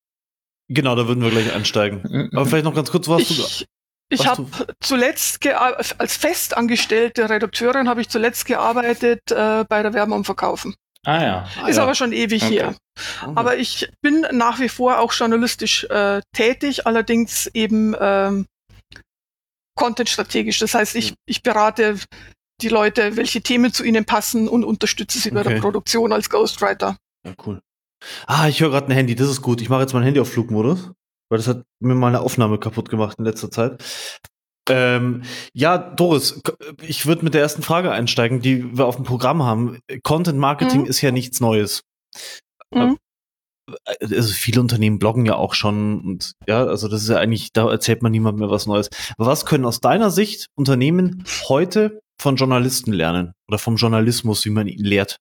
Genau, da würden wir gleich einsteigen. Aber vielleicht noch ganz kurz, wo hast du Ich, ich was habe zuletzt gear- als festangestellte Redakteurin habe ich zuletzt gearbeitet äh, bei der Werben und Verkaufen. Ah ja. Ist Ah, ja. aber schon ewig Okay. her. Okay. Aber ich bin nach wie vor auch journalistisch äh, tätig, allerdings eben ähm, contentstrategisch. Das heißt, ich, ich berate die Leute, welche Themen zu ihnen passen und unterstütze sie bei Okay. der Produktion als Ghostwriter. Ja, cool. Ah, ich höre gerade ein Handy, das ist gut. Ich mache jetzt mein Handy auf Flugmodus, weil das hat mir meine Aufnahme kaputt gemacht in letzter Zeit. Ähm, ja, Doris, k- ich würde mit der ersten Frage einsteigen, die wir auf dem Programm haben. Content Marketing Mhm. ist ja nichts Neues. Mhm. Also viele Unternehmen bloggen ja auch schon und ja, also das ist ja eigentlich, da erzählt man niemand mehr was Neues. Aber was können aus deiner Sicht Unternehmen heute von Journalisten lernen oder vom Journalismus, wie man ihn lehrt?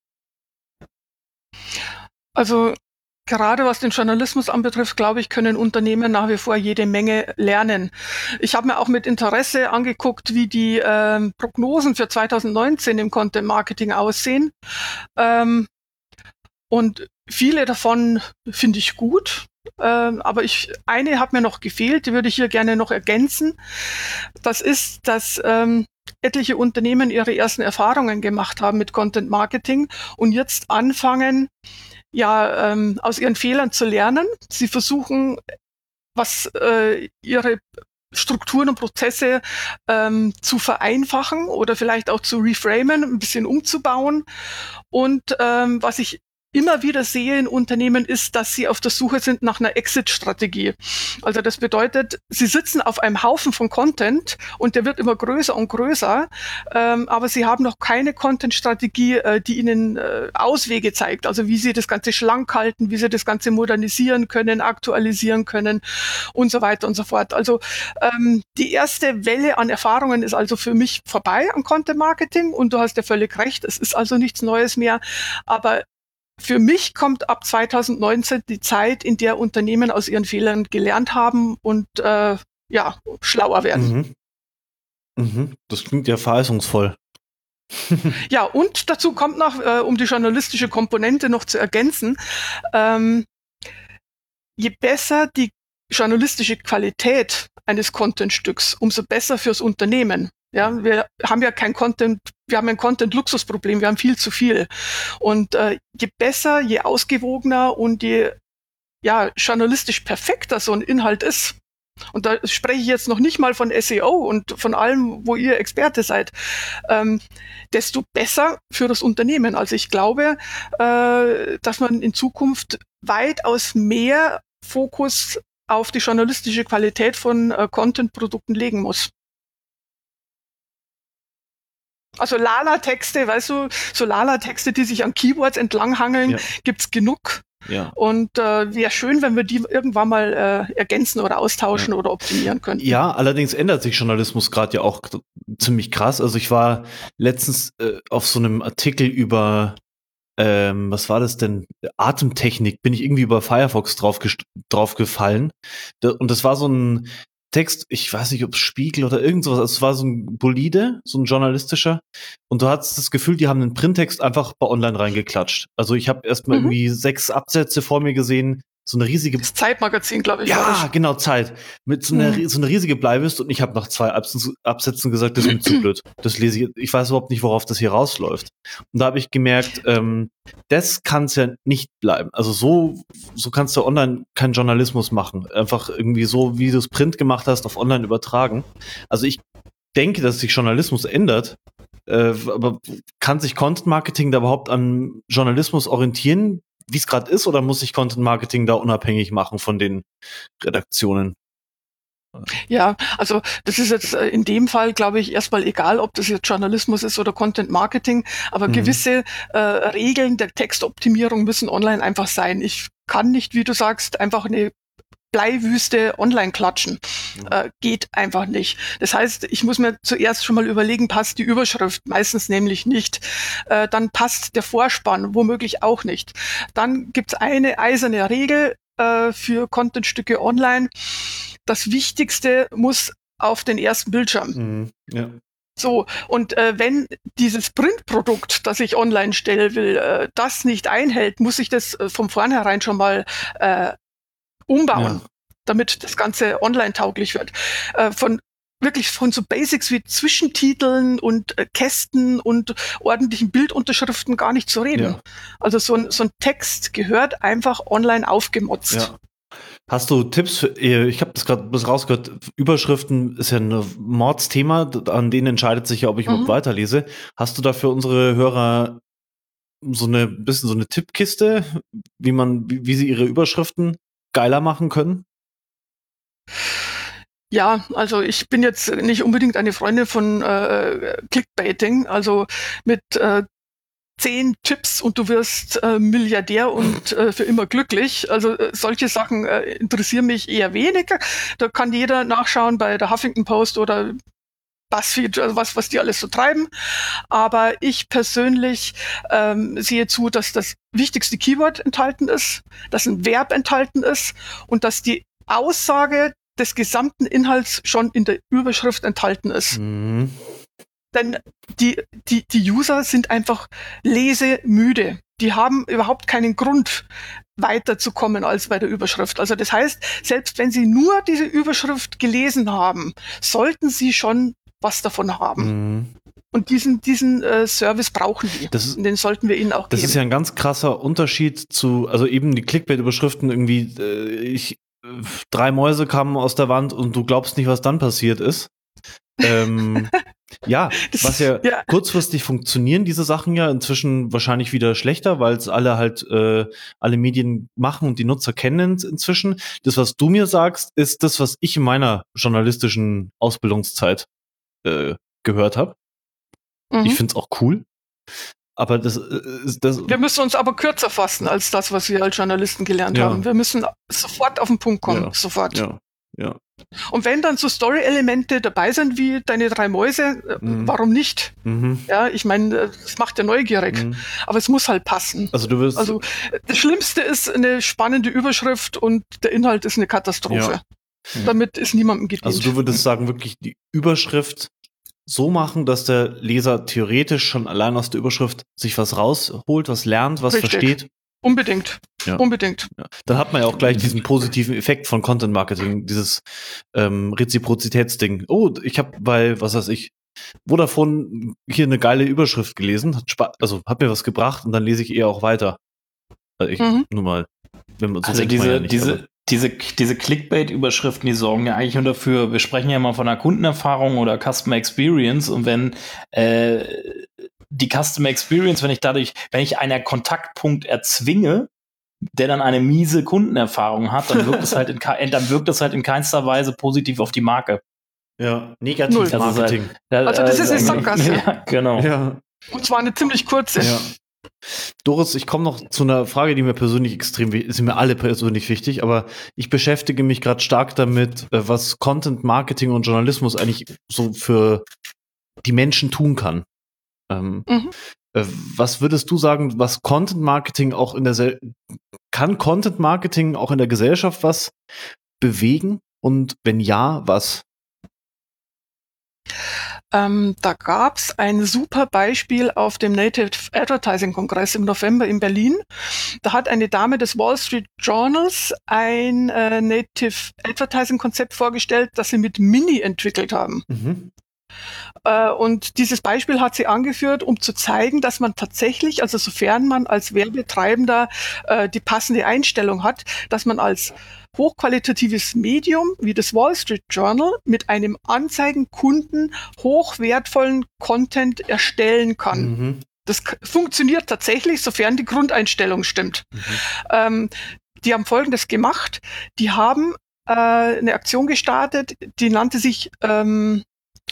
Also gerade was den Journalismus anbetrifft, glaube ich, können Unternehmen nach wie vor jede Menge lernen. Ich habe mir auch mit Interesse angeguckt, wie die ähm, Prognosen für zwanzig neunzehn im Content Marketing aussehen. Ähm, und viele davon finde ich gut. Ähm, aber ich, eine hat mir noch gefehlt, die würde ich hier gerne noch ergänzen. Das ist, dass ähm, etliche Unternehmen ihre ersten Erfahrungen gemacht haben mit Content Marketing und jetzt anfangen, ja, ähm, aus ihren Fehlern zu lernen. Sie versuchen, was äh, ihre Strukturen und Prozesse ähm, zu vereinfachen oder vielleicht auch zu reframen, ein bisschen umzubauen. Und ähm, was ich immer wieder sehe in Unternehmen ist, dass sie auf der Suche sind nach einer Exit-Strategie. Also das bedeutet, sie sitzen auf einem Haufen von Content und der wird immer größer und größer, ähm, aber sie haben noch keine Content-Strategie, äh, die ihnen äh, Auswege zeigt, also wie sie das Ganze schlank halten, wie sie das Ganze modernisieren können, aktualisieren können und so weiter und so fort. Also ähm, die erste Welle an Erfahrungen ist also für mich vorbei an Content-Marketing und du hast ja völlig recht, es ist also nichts Neues mehr, aber für mich kommt ab zwanzig neunzehn die Zeit, in der Unternehmen aus ihren Fehlern gelernt haben und äh, ja, schlauer werden. Mhm. Mhm. Das klingt ja verheißungsvoll. Ja, und dazu kommt noch, äh, um die journalistische Komponente noch zu ergänzen, ähm, je besser die journalistische Qualität eines Contentstücks, umso besser fürs Unternehmen. Ja, wir haben ja kein Content, wir haben ein Content-Luxusproblem, wir haben viel zu viel. Und äh, je besser, je ausgewogener und je ja, journalistisch perfekter so ein Inhalt ist, und da spreche ich jetzt noch nicht mal von S E O und von allem, wo ihr Experte seid, ähm, desto besser für das Unternehmen. Also ich glaube, äh, dass man in Zukunft weitaus mehr Fokus auf die journalistische Qualität von äh, Content-Produkten legen muss. Also Lala-Texte, weißt du, so Lala-Texte, die sich an Keywords entlanghangeln, Ja. gibt's genug. Ja. Und äh, wäre schön, wenn wir die irgendwann mal äh, ergänzen oder austauschen Ja. oder optimieren könnten. Ja, allerdings ändert sich Journalismus gerade ja auch k- ziemlich krass. Also ich war letztens äh, auf so einem Artikel über, ähm, was war das denn? Atemtechnik, bin ich irgendwie über Firefox drauf, gest- drauf gefallen. Da, und das war so ein Text, ich weiß nicht, ob es Spiegel oder irgend sowas, also es war so ein Bolide, so ein journalistischer. Und du hattest das Gefühl, die haben einen Printtext einfach bei online reingeklatscht. Also ich habe erstmal Mhm. irgendwie sechs Absätze vor mir gesehen, so eine riesige Das Zeitmagazin, glaube ich. war ja, das. genau, Zeit. Mit so einer, Mhm. ri- so einer riesige Bleibist und ich habe nach zwei Abs- Absätzen gesagt, das ist mir zu blöd. Das lese ich, ich weiß überhaupt nicht, worauf das hier rausläuft. Und da habe ich gemerkt, ähm, das kann es ja nicht bleiben. Also so, so kannst du online keinen Journalismus machen. Einfach irgendwie so, wie du es Print gemacht hast, auf online übertragen. Also ich denke, dass sich Journalismus ändert. Äh, aber kann sich Content Marketing da überhaupt an Journalismus orientieren, wie es gerade ist, oder muss sich Content Marketing da unabhängig machen von den Redaktionen? Ja, also das ist jetzt äh, in dem Fall, glaube ich, erstmal egal, ob das jetzt Journalismus ist oder Content Marketing, aber Mhm. gewisse äh, Regeln der Textoptimierung müssen online einfach sein. Ich kann nicht, wie du sagst, einfach eine Bleiwüste online klatschen. Äh, geht einfach nicht. Das heißt, ich muss mir zuerst schon mal überlegen, passt die Überschrift? Meistens nämlich nicht. Äh, dann passt der Vorspann womöglich auch nicht. Dann gibt's eine eiserne Regel äh, für Contentstücke online. Das Wichtigste muss auf den ersten Bildschirm. Mhm. Ja. So, und äh, wenn dieses Printprodukt, das ich online stellen will, äh, das nicht einhält, muss ich das äh, von vornherein schon mal äh, umbauen, Ja. damit das Ganze online tauglich wird. Äh, von wirklich von so Basics wie Zwischentiteln und äh, Kästen und ordentlichen Bildunterschriften gar nicht zu reden. Ja. Also so ein, so ein Text gehört einfach online aufgemotzt. Ja. Hast du Tipps für, ich habe das gerade bis rausgehört, Überschriften ist ja ein Mordsthema, an denen entscheidet sich ja, ob ich mhm. überhaupt weiterlese. Hast du da für unsere Hörer so eine bisschen so eine Tippkiste, wie man, wie, wie sie ihre Überschriften geiler machen können? Ja, also ich bin jetzt nicht unbedingt eine Freundin von äh, Clickbaiting, also mit äh, zehn Tipps und du wirst äh, Milliardär und äh, für immer glücklich. Also äh, solche Sachen äh, interessieren mich eher weniger. Da kann jeder nachschauen bei der Huffington Post oder BuzzFeed, also was, was die alles so treiben. Aber ich persönlich ähm, sehe zu, dass das wichtigste Keyword enthalten ist, dass ein Verb enthalten ist und dass die Aussage des gesamten Inhalts schon in der Überschrift enthalten ist. Mhm. Denn die, die, die User sind einfach lesemüde. Die haben überhaupt keinen Grund, weiterzukommen als bei der Überschrift. Also das heißt, selbst wenn sie nur diese Überschrift gelesen haben, sollten sie schon was davon haben. Mhm. Und diesen, diesen äh, Service brauchen die. Das ist, den sollten wir ihnen auch das geben. Das ist ja ein ganz krasser Unterschied zu, also eben die Clickbait-Überschriften irgendwie, äh, ich drei Mäuse kamen aus der Wand und du glaubst nicht, was dann passiert ist. ähm, ja, das, was ja, ja kurzfristig funktionieren diese Sachen ja inzwischen wahrscheinlich wieder schlechter, weil es alle halt äh, alle Medien machen und die Nutzer kennen inzwischen. Das, was du mir sagst, ist das, was ich in meiner journalistischen Ausbildungszeit äh, gehört habe. Mhm. Ich find's auch cool. Aber das, das wir müssen uns aber kürzer fassen als das, was wir als Journalisten gelernt ja. haben. Wir müssen sofort auf den Punkt kommen, ja. sofort. Ja. Ja. Und wenn dann so Story-Elemente dabei sind wie deine drei Mäuse, mhm. warum nicht? Mhm. Ja, ich meine, das macht ja neugierig, mhm. aber es muss halt passen. Also du wirst also das Schlimmste ist eine spannende Überschrift und der Inhalt ist eine Katastrophe. Ja. Damit ist niemandem gedient. Also du würdest sagen, wirklich die Überschrift so machen, dass der Leser theoretisch schon allein aus der Überschrift sich was rausholt, was lernt, was Richtig. versteht. Unbedingt. Ja. Unbedingt. Ja. Dann hat man ja auch gleich diesen positiven Effekt von Content Marketing, dieses ähm, Reziprozitätsding. Oh, ich habe bei, was weiß ich, Vodafone hier eine geile Überschrift gelesen, hat Spa- also hat mir was gebracht und dann lese ich eher auch weiter. Also ich, mhm. nur mal. Wenn man, so also diese, ja nicht, diese, diese, diese Clickbait-Überschriften, die sorgen ja eigentlich nur dafür, wir sprechen ja mal von einer Kundenerfahrung oder Customer Experience und wenn äh, die Customer Experience, wenn ich dadurch, wenn ich einen Kontaktpunkt erzwinge, der dann eine miese Kundenerfahrung hat, dann wirkt es halt in, dann wirkt es halt in keinster Weise positiv auf die Marke. Ja, negativ Marketing. Also, also das ist eine Sackgasse. Ja, genau. Ja. Und zwar eine ziemlich kurze. Ja. Doris, ich komme noch zu einer Frage, die mir persönlich extrem wichtig ist, sind mir alle persönlich wichtig, aber ich beschäftige mich gerade stark damit, was Content Marketing und Journalismus eigentlich so für die Menschen tun kann. Ähm, mhm. äh, was würdest du sagen, was Content Marketing auch in der Se- kann Content Marketing auch in der Gesellschaft was bewegen? Und wenn ja, was? Ähm, da gab's ein super Beispiel auf dem Native Advertising Kongress im November in Berlin. Da hat eine Dame des Wall Street Journals ein äh, Native Advertising Konzept vorgestellt, das sie mit Mini entwickelt haben. Mhm. Und dieses Beispiel hat sie angeführt, um zu zeigen, dass man tatsächlich, also sofern man als Werbetreibender äh, die passende Einstellung hat, dass man als hochqualitatives Medium wie das Wall Street Journal mit einem Anzeigenkunden hochwertvollen Content erstellen kann. Mhm. Das k- funktioniert tatsächlich, sofern die Grundeinstellung stimmt. Mhm. Ähm, die haben Folgendes gemacht. Die haben äh, eine Aktion gestartet, die nannte sich ähm,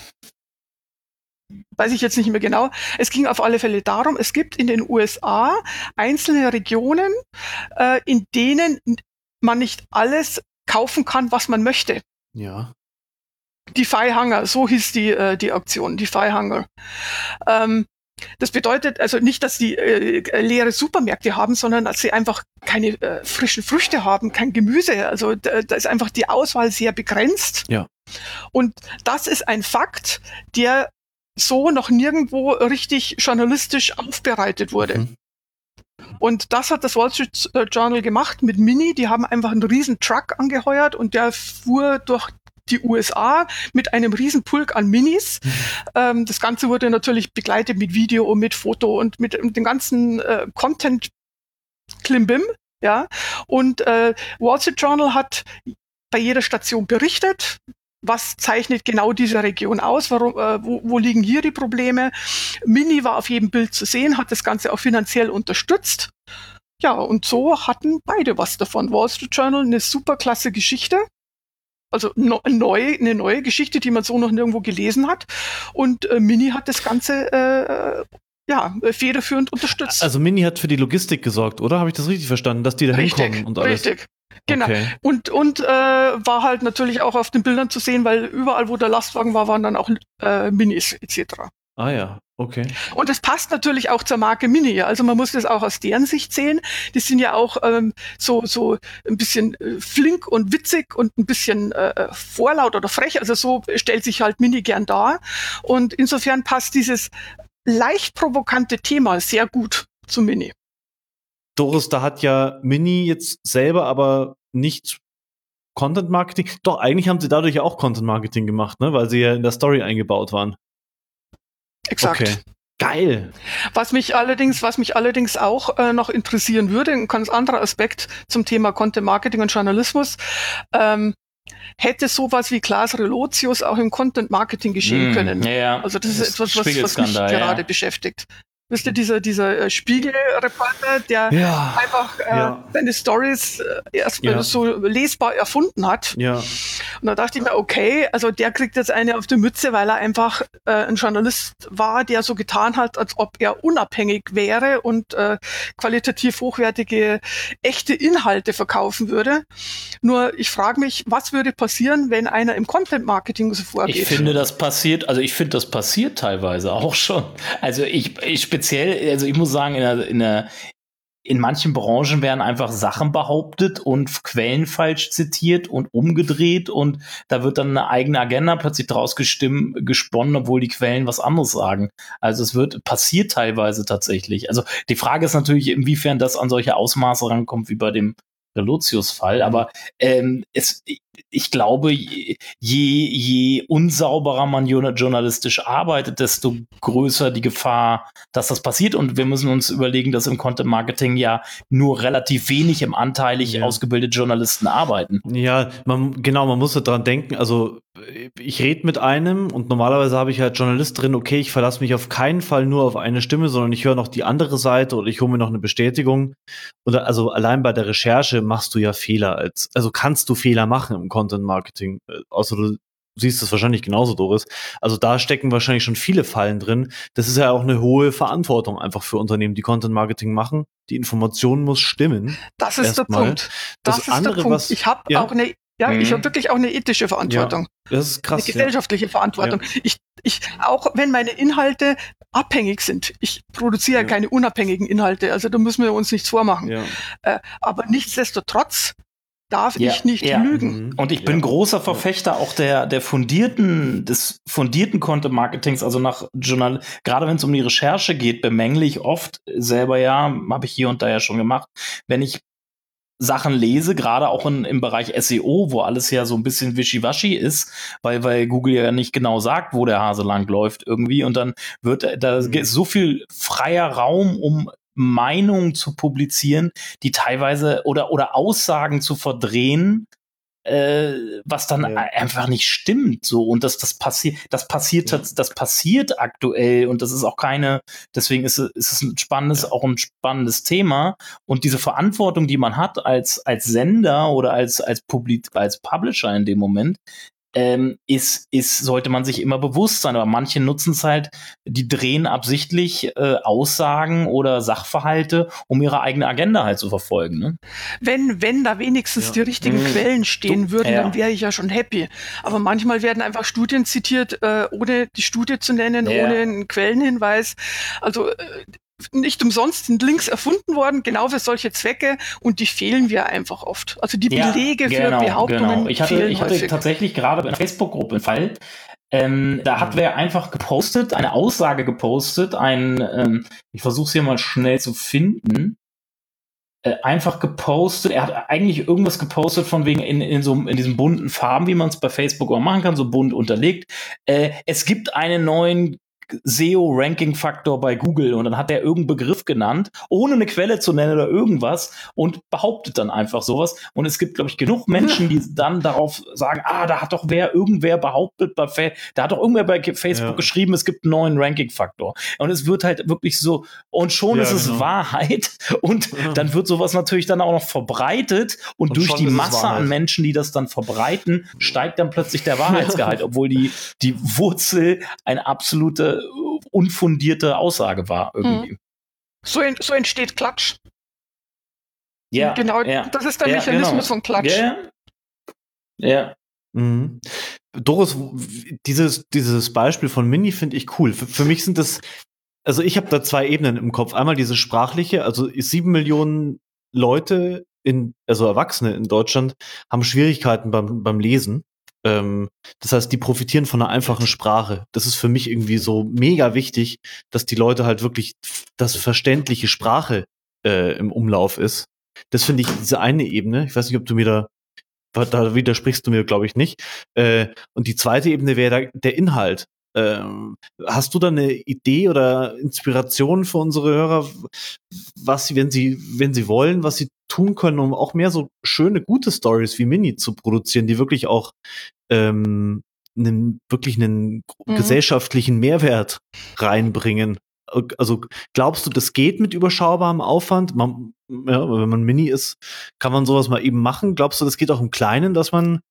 weiß ich jetzt nicht mehr genau. Es ging auf alle Fälle darum, es gibt in den U S A einzelne Regionen, äh, in denen man nicht alles kaufen kann, was man möchte. Ja. Defy Hunger, so hieß die, äh, die Aktion, Defy Hunger. Ähm, das bedeutet also nicht, dass die äh, leere Supermärkte haben, sondern dass sie einfach keine äh, frischen Früchte haben, kein Gemüse. Also da, da ist einfach die Auswahl sehr begrenzt. Ja. Und das ist ein Fakt, der so noch nirgendwo richtig journalistisch aufbereitet wurde. Mhm. Und das hat das Wall Street Journal gemacht mit Mini. Die haben einfach einen riesen Truck angeheuert und der fuhr durch die U S A mit einem riesen Pulk an Minis. Mhm. Ähm, das Ganze wurde natürlich begleitet mit Video und mit Foto und mit, mit dem ganzen äh, Content Klimbim. Ja, und äh, Wall Street Journal hat bei jeder Station berichtet, was zeichnet genau diese Region aus, warum, äh, wo, wo liegen hier die Probleme. Mini war auf jedem Bild zu sehen, hat das Ganze auch finanziell unterstützt. Ja, und so hatten beide was davon. Wall Street Journal, eine super klasse Geschichte. Also no, neu, eine neue Geschichte, die man so noch nirgendwo gelesen hat. Und äh, Mini hat das Ganze äh, ja, federführend unterstützt. Also Mini hat für die Logistik gesorgt, oder? Habe ich das richtig verstanden, dass die da hinkommen und alles? Richtig, genau. Okay. Und, und äh, war halt natürlich auch auf den Bildern zu sehen, weil überall, wo der Lastwagen war, waren dann auch äh, Minis et cetera. Ah ja, okay. Und es passt natürlich auch zur Marke Mini. Also man muss das auch aus deren Sicht sehen. Die sind ja auch ähm, so so ein bisschen äh, flink und witzig und ein bisschen äh, vorlaut oder frech. Also so stellt sich halt Mini gern dar. Und insofern passt dieses leicht provokante Thema sehr gut zu Mini. Doris, da hat ja Mini jetzt selber aber nicht Content Marketing. Doch, eigentlich haben sie dadurch ja auch Content Marketing gemacht, ne? Weil sie ja in der Story eingebaut waren. Exakt. Okay. Geil. Was mich allerdings, was mich allerdings auch äh, noch interessieren würde, ein ganz anderer Aspekt zum Thema Content Marketing und Journalismus, ähm, hätte sowas wie Klaas Relotius auch im Content Marketing geschehen mm, können. Ja, ja. Also das ist das etwas, was, was mich gerade ja. beschäftigt. Wisst ihr, dieser, dieser äh, Spiegel-Reporter, der ja, einfach äh, ja. seine Stories äh, erst ja. so lesbar erfunden hat. Ja. Und da dachte ich mir, okay, also der kriegt jetzt eine auf die Mütze, weil er einfach äh, ein Journalist war, der so getan hat, als ob er unabhängig wäre und äh, qualitativ hochwertige, echte Inhalte verkaufen würde. Nur ich frage mich, was würde passieren, wenn einer im Content-Marketing so vorgeht? Ich finde, das passiert, also ich finde, das passiert teilweise auch schon. Also ich, ich speziell, also ich muss sagen, in der, in der in manchen Branchen werden einfach Sachen behauptet und Quellen falsch zitiert und umgedreht und da wird dann eine eigene Agenda plötzlich draus gestimmt, gesponnen, obwohl die Quellen was anderes sagen. Also es wird passiert teilweise tatsächlich. Also die Frage ist natürlich, inwiefern das an solche Ausmaße rankommt wie bei dem Relotius-Fall, aber ähm, es, ich glaube, je, je unsauberer man journalistisch arbeitet, desto größer die Gefahr, dass das passiert. Und wir müssen uns überlegen, dass im Content-Marketing ja nur relativ wenig im anteilig ja. ausgebildete Journalisten arbeiten. Ja, man, genau, man muss daran denken, also ich rede mit einem und normalerweise habe ich halt Journalist drin, okay, ich verlasse mich auf keinen Fall nur auf eine Stimme, sondern ich höre noch die andere Seite oder ich hole mir noch eine Bestätigung. Oder also allein bei der Recherche machst du ja Fehler, als also kannst du Fehler machen im Content Marketing, außer du siehst es wahrscheinlich genauso, Doris. Also da stecken wahrscheinlich schon viele Fallen drin. Das ist ja auch eine hohe Verantwortung einfach für Unternehmen, die Content Marketing machen. Die Information muss stimmen. Das ist der mal. Punkt. Das, das ist andere, der Punkt. Was, ich habe ja? auch eine Ja, mhm. ich habe wirklich auch eine ethische Verantwortung. Ja, das ist krass. Eine gesellschaftliche ja. Verantwortung. Ja. Ich, ich, auch wenn meine Inhalte abhängig sind. Ich produziere ja. keine unabhängigen Inhalte, also da müssen wir uns nichts vormachen. Ja. Äh, aber nichtsdestotrotz darf ja, ich nicht ja. lügen. Und ich bin ja. großer Verfechter auch der, der fundierten, des fundierten Content-Marketings, also nach Journal, gerade wenn es um die Recherche geht, bemängle ich oft selber ja, habe ich hier und da ja schon gemacht, wenn ich Sachen lese, gerade auch in, im Bereich S E O, wo alles ja so ein bisschen wischiwaschi ist, weil, weil Google ja nicht genau sagt, wo der Hase lang läuft irgendwie und dann wird da mhm. so viel freier Raum, um Meinungen zu publizieren, die teilweise oder, oder Aussagen zu verdrehen, äh, was dann ja. einfach nicht stimmt, so. Und das, das passiert, das passiert, ja. das passiert aktuell und das ist auch keine, deswegen ist es, ist es ein spannendes, ja. auch ein spannendes Thema. Und diese Verantwortung, die man hat als, als Sender oder als, als Publik, als Publisher in dem Moment, Ähm, ist, ist, sollte man sich immer bewusst sein, aber manche nutzen es halt, die drehen absichtlich äh, Aussagen oder Sachverhalte, um ihre eigene Agenda halt zu verfolgen. Ne? Wenn, wenn da wenigstens ja. die richtigen mhm. Quellen stehen du, würden, ja. dann wäre ich ja schon happy. Aber manchmal werden einfach Studien zitiert, äh, ohne die Studie zu nennen, ja. ohne einen Quellenhinweis. Also äh, nicht umsonst sind Links erfunden worden, genau für solche Zwecke, und die fehlen wir einfach oft. Also die Belege ja, genau, für Behauptungen genau. Ich hatte, fehlen ich hatte häufig. tatsächlich gerade bei einer Facebook-Gruppe einen Fall, ähm, da hat wer einfach gepostet, eine Aussage gepostet, ein, ähm, ich versuche es hier mal schnell zu finden, äh, einfach gepostet. Er hat eigentlich irgendwas gepostet von wegen in, in so in diesen bunten Farben, wie man es bei Facebook auch machen kann, so bunt unterlegt. Äh, es gibt einen neuen S E O-Ranking-Faktor bei Google und dann hat er irgendeinen Begriff genannt, ohne eine Quelle zu nennen oder irgendwas und behauptet dann einfach sowas. Und es gibt, glaube ich, genug Menschen, die dann darauf sagen, ah, da hat doch wer, irgendwer behauptet, bei Fa- da hat doch irgendwer bei Facebook ja. geschrieben, es gibt einen neuen Ranking-Faktor. Und es wird halt wirklich so, und schon ja, ist es genau. Wahrheit und ja. dann wird sowas natürlich dann auch noch verbreitet und, und durch die Masse an Menschen, die das dann verbreiten, steigt dann plötzlich der Wahrheitsgehalt, obwohl die, die Wurzel eine absolute unfundierte Aussage war irgendwie. So, in, so entsteht Klatsch. Ja, genau, ja, das ist der ja, Mechanismus genau. von Klatsch. Ja, ja. Mhm. Doris, dieses, dieses Beispiel von Mini finde ich cool. Für, für mich sind das, also ich habe da zwei Ebenen im Kopf. Einmal diese sprachliche, also sieben Millionen Leute, in, also Erwachsene in Deutschland, haben Schwierigkeiten beim, beim Lesen. Ähm, das heißt, die profitieren von einer einfachen Sprache. Das ist für mich irgendwie so mega wichtig, dass die Leute halt wirklich, dass verständliche Sprache äh, im Umlauf ist. Das finde ich diese eine Ebene. Ich weiß nicht, ob du mir da, da widersprichst du mir, glaube ich, nicht. Äh, und die zweite Ebene wäre der Inhalt. Ähm, hast du da eine Idee oder Inspiration für unsere Hörer, was sie, wenn sie, wenn sie wollen, was sie tun können, um auch mehr so schöne, gute Stories wie Mini zu produzieren, die wirklich auch ähm, einen, wirklich einen mhm. gesellschaftlichen Mehrwert reinbringen? Also glaubst du, das geht mit überschaubarem Aufwand? Man, ja, wenn man Mini ist, kann man sowas mal eben machen. Glaubst du, das geht auch im Kleinen, dass man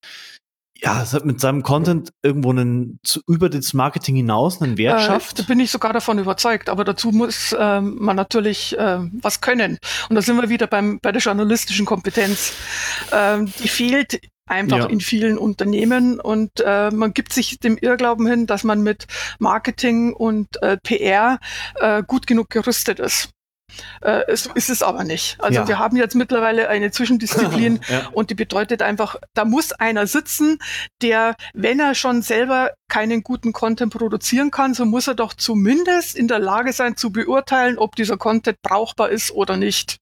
ja, mit seinem Content irgendwo einen, zu, über das Marketing hinaus einen Wert schafft? Äh, da bin ich sogar davon überzeugt, aber dazu muss ähm, man natürlich äh, was können. Und da sind wir wieder beim, bei der journalistischen Kompetenz. Ähm, die fehlt einfach ja. in vielen Unternehmen und äh, man gibt sich dem Irrglauben hin, dass man mit Marketing und äh, P R äh, gut genug gerüstet ist. Äh, so ist es aber nicht. Also ja. wir haben jetzt mittlerweile eine Zwischendisziplin ja. und die bedeutet einfach, da muss einer sitzen, der, wenn er schon selber keinen guten Content produzieren kann, so muss er doch zumindest in der Lage sein zu beurteilen, ob dieser Content brauchbar ist oder nicht.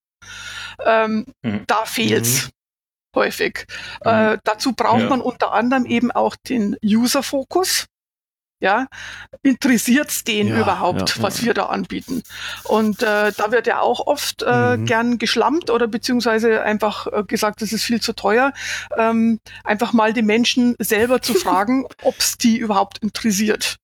Ähm, mhm. Da fehlt's. Mhm. häufig. Mhm. Äh, dazu braucht ja. man unter anderem eben auch den User-Fokus. Ja, interessiert's den ja, überhaupt, ja, was ja. wir da anbieten? Und äh, da wird ja auch oft äh, mhm. gern geschlampt oder beziehungsweise einfach äh, gesagt, das ist viel zu teuer. Ähm, einfach mal die Menschen selber zu fragen, ob's die überhaupt interessiert.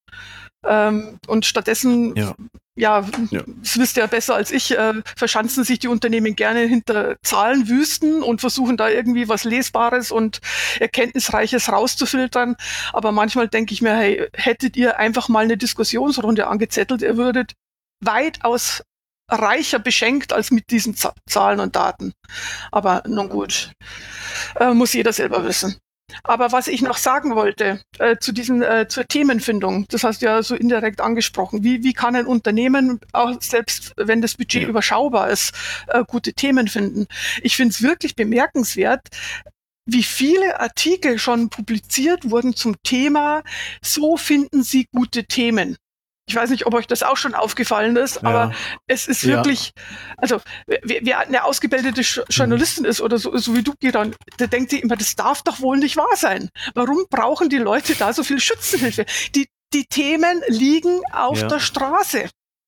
Ähm, und stattdessen, ja, ja, ja, das wisst ihr ja besser als ich, äh, verschanzen sich die Unternehmen gerne hinter Zahlenwüsten und versuchen da irgendwie was Lesbares und Erkenntnisreiches rauszufiltern. Aber manchmal denke ich mir, hey, hättet ihr einfach mal eine Diskussionsrunde angezettelt, ihr würdet weitaus reicher beschenkt als mit diesen Z- Zahlen und Daten. Aber nun gut, äh, muss jeder selber wissen. Aber was ich noch sagen wollte, äh, zu diesen, äh, zur Themenfindung, das hast du ja so indirekt angesprochen. Wie, wie kann ein Unternehmen, auch selbst wenn das Budget ja. überschaubar ist, äh, gute Themen finden? Ich finde es wirklich bemerkenswert, wie viele Artikel schon publiziert wurden zum Thema, so finden Sie gute Themen. Ich weiß nicht, ob euch das auch schon aufgefallen ist, ja. aber es ist wirklich, ja. also wer, wer eine ausgebildete Journalistin ist oder so, so wie du, Gideon, der denkt sich immer, das darf doch wohl nicht wahr sein. Warum brauchen die Leute da so viel Schützenhilfe? Die, die Themen liegen auf ja. der Straße.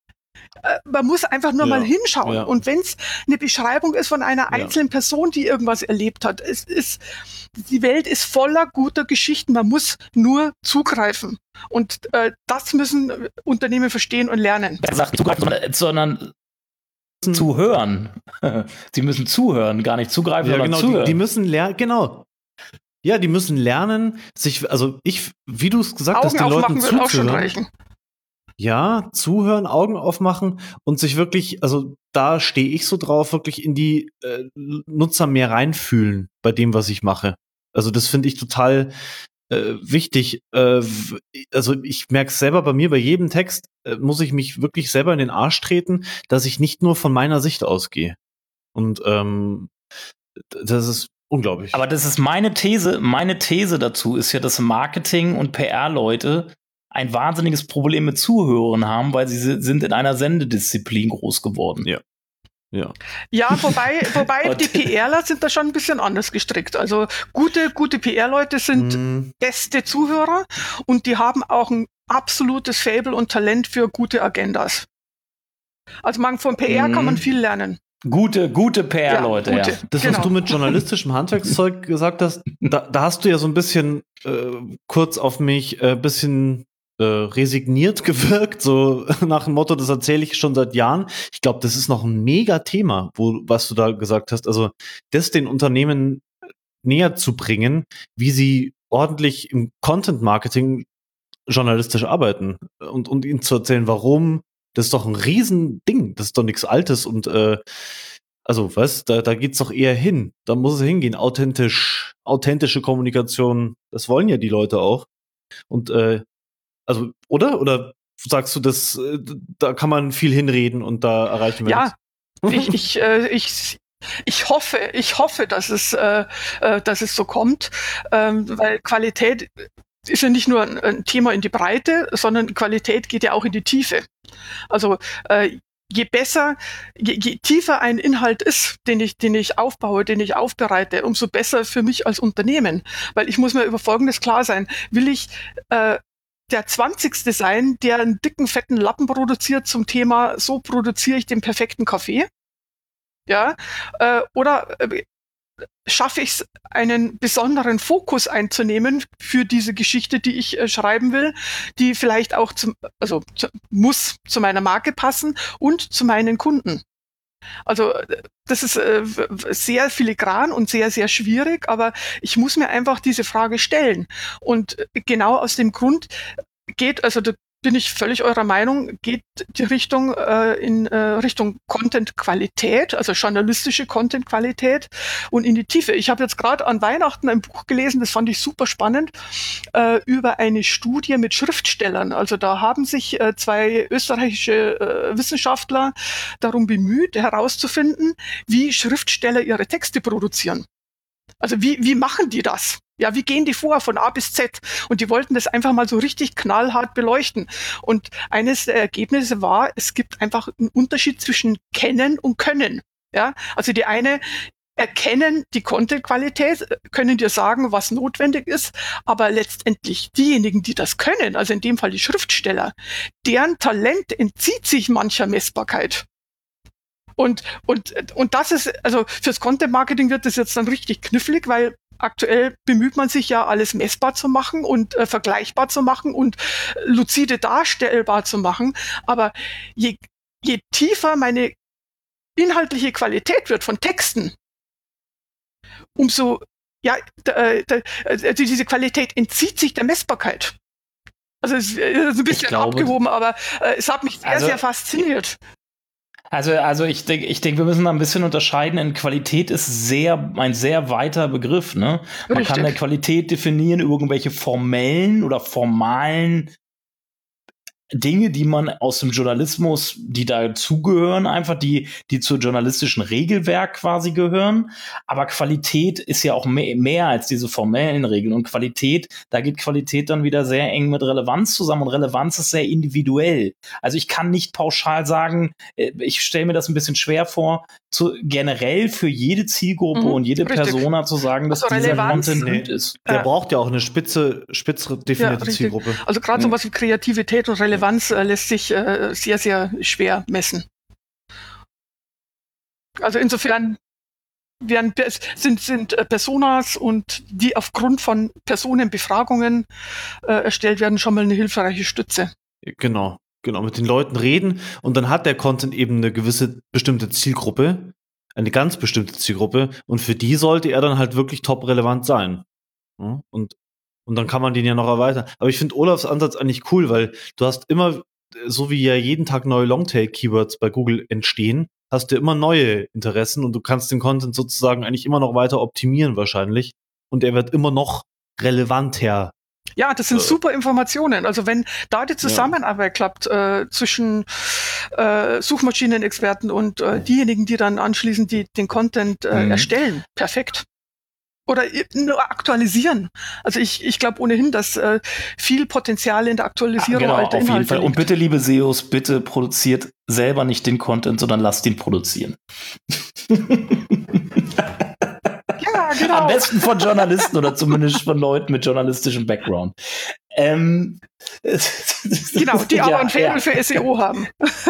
Man muss einfach nur ja, mal hinschauen. Ja. Und wenn es eine Beschreibung ist von einer einzelnen ja. Person, die irgendwas erlebt hat, es ist, die Welt ist voller guter Geschichten. Man muss nur zugreifen. Und äh, das müssen Unternehmen verstehen und lernen. Er sagt zugreifen, sondern zuhören. Sie müssen zuhören, gar nicht zugreifen, ja, sondern genau, zuhören. Die, die müssen lernen, genau. Ja, die müssen lernen, sich, also ich, wie du es gesagt Augen hast, den Leuten zuzuhören. Auch schon reichen. Ja, zuhören, Augen aufmachen und sich wirklich, also da stehe ich so drauf, wirklich in die äh, Nutzer mehr reinfühlen bei dem, was ich mache. Also das finde ich total äh, wichtig. Äh, also ich merke es selber bei mir, bei jedem Text äh, muss ich mich wirklich selber in den Arsch treten, dass ich nicht nur von meiner Sicht ausgehe. Und ähm, das ist unglaublich. Aber das ist meine These, meine These dazu ist ja, dass Marketing- und P R-Leute ein wahnsinniges Problem mit Zuhörern haben, weil sie sind in einer Sendedisziplin groß geworden. Ja. Ja, ja wobei, wobei die PRler sind da schon ein bisschen anders gestrickt. Also gute, gute P R-Leute sind mm. beste Zuhörer und die haben auch ein absolutes Faible und Talent für gute Agendas. Also man, von P R mm. kann man viel lernen. Gute, gute P R-Leute, ja. Gute, ja. Das, genau. was du mit journalistischem Handwerkszeug gesagt hast, da, da hast du ja so ein bisschen äh, kurz auf mich ein äh, bisschen äh, resigniert gewirkt, so nach dem Motto, das erzähle ich schon seit Jahren. Ich glaube, das ist noch ein mega Thema, wo, was du da gesagt hast. Also das den Unternehmen näher zu bringen, wie sie ordentlich im Content-Marketing journalistisch arbeiten und, und ihnen zu erzählen, warum. Das ist doch ein Riesending. Das ist doch nichts Altes und äh, also, was, da, da geht's doch eher hin. Da muss es hingehen. Authentisch, authentische Kommunikation, das wollen ja die Leute auch. Und äh, also, oder? Oder sagst du, das, äh, da kann man viel hinreden und da erreichen wir ja, nichts? ich, ich, äh, ich, ich hoffe, ich hoffe, dass es, äh, äh, dass es so kommt, ähm, weil Qualität ist ja nicht nur ein, ein Thema in die Breite, sondern Qualität geht ja auch in die Tiefe. Also äh, je besser, je, je tiefer ein Inhalt ist, den ich, den ich aufbaue, den ich aufbereite, umso besser für mich als Unternehmen. Weil ich muss mir über Folgendes klar sein. Will ich äh, der zwanzigste sein, der einen dicken, fetten Lappen produziert zum Thema, so produziere ich den perfekten Kaffee? Ja, äh, oder äh, schaffe ich es, einen besonderen Fokus einzunehmen für diese Geschichte, die ich äh, schreiben will, die vielleicht auch zum, also zu, muss zu meiner Marke passen und zu meinen Kunden. Also das ist äh, sehr filigran und sehr, sehr schwierig, aber ich muss mir einfach diese Frage stellen. Und genau aus dem Grund geht, also da bin ich völlig eurer Meinung, geht die Richtung äh, in äh, Richtung Content-Qualität, also journalistische Content-Qualität und in die Tiefe. Ich habe jetzt gerade an Weihnachten ein Buch gelesen, das fand ich super spannend, äh, über eine Studie mit Schriftstellern. Also da haben sich äh, zwei österreichische äh, Wissenschaftler darum bemüht, herauszufinden, wie Schriftsteller ihre Texte produzieren. Also wie, wie machen die das? Ja, wie gehen die vor von A bis Z? Und die wollten das einfach mal so richtig knallhart beleuchten. Und eines der Ergebnisse war, es gibt einfach einen Unterschied zwischen kennen und können. Ja, also die eine erkennen die Content-Qualität, können dir sagen, was notwendig ist, aber letztendlich diejenigen, die das können, also in dem Fall die Schriftsteller, deren Talent entzieht sich mancher Messbarkeit. Und, und, und das ist, also fürs Content-Marketing wird das jetzt dann richtig knifflig, weil aktuell bemüht man sich ja, alles messbar zu machen und äh, vergleichbar zu machen und lucide darstellbar zu machen. Aber je, je tiefer meine inhaltliche Qualität wird von Texten, umso, ja, da, da, also diese Qualität entzieht sich der Messbarkeit. Also es ist ein bisschen glaube, abgehoben, aber äh, es hat mich sehr, also, sehr fasziniert. Also, also ich denke, ich denke, wir müssen da ein bisschen unterscheiden. In Qualität ist sehr, ein sehr weiter Begriff, ne? Man Richtig. kann eine Qualität definieren über irgendwelche formellen oder formalen Dinge, die man aus dem Journalismus, die dazugehören, einfach die, die zur journalistischen Regelwerk quasi gehören. Aber Qualität ist ja auch mehr, mehr als diese formellen Regeln. Und Qualität, da geht Qualität dann wieder sehr eng mit Relevanz zusammen. Und Relevanz ist sehr individuell. Also ich kann nicht pauschal sagen, ich stelle mir das ein bisschen schwer vor, zu, generell für jede Zielgruppe mhm, und jede richtig. Persona zu sagen, dass also dieser Relevanz, Content nee. gut ist. Der äh, braucht ja auch eine spitze, spitz definierte ja, Zielgruppe. Also gerade mhm. sowas wie Kreativität und Relevanz Relevanz äh, lässt sich äh, sehr, sehr schwer messen. Also insofern werden, sind, sind äh, Personas und die aufgrund von Personenbefragungen äh, erstellt werden, schon mal eine hilfreiche Stütze. Genau, genau. Mit den Leuten reden und dann hat der Content eben eine gewisse bestimmte Zielgruppe, eine ganz bestimmte Zielgruppe und für die sollte er dann halt wirklich top relevant sein. Ja, und Und dann kann man den ja noch erweitern. Aber ich finde Olafs Ansatz eigentlich cool, weil du hast immer, so wie ja jeden Tag neue Longtail-Keywords bei Google entstehen, hast du immer neue Interessen und du kannst den Content sozusagen eigentlich immer noch weiter optimieren wahrscheinlich. Und er wird immer noch relevanter. Ja, das sind äh, super Informationen. Also wenn da die Zusammenarbeit ja. klappt äh, zwischen äh, Suchmaschinenexperten und äh, diejenigen, die dann anschließend die, den Content äh, mhm. erstellen, perfekt. oder nur aktualisieren. Also ich, ich glaube ohnehin, dass äh, viel Potenzial in der Aktualisierung ja, genau, alter auf Inhalte jeden Fall. liegt. Und bitte, liebe S E Os, bitte produziert selber nicht den Content, sondern lasst ihn produzieren. Ja, genau. Am besten von Journalisten oder zumindest von Leuten mit journalistischem Background. Ähm, genau, die aber ja, ein Faible ja. für S E O haben.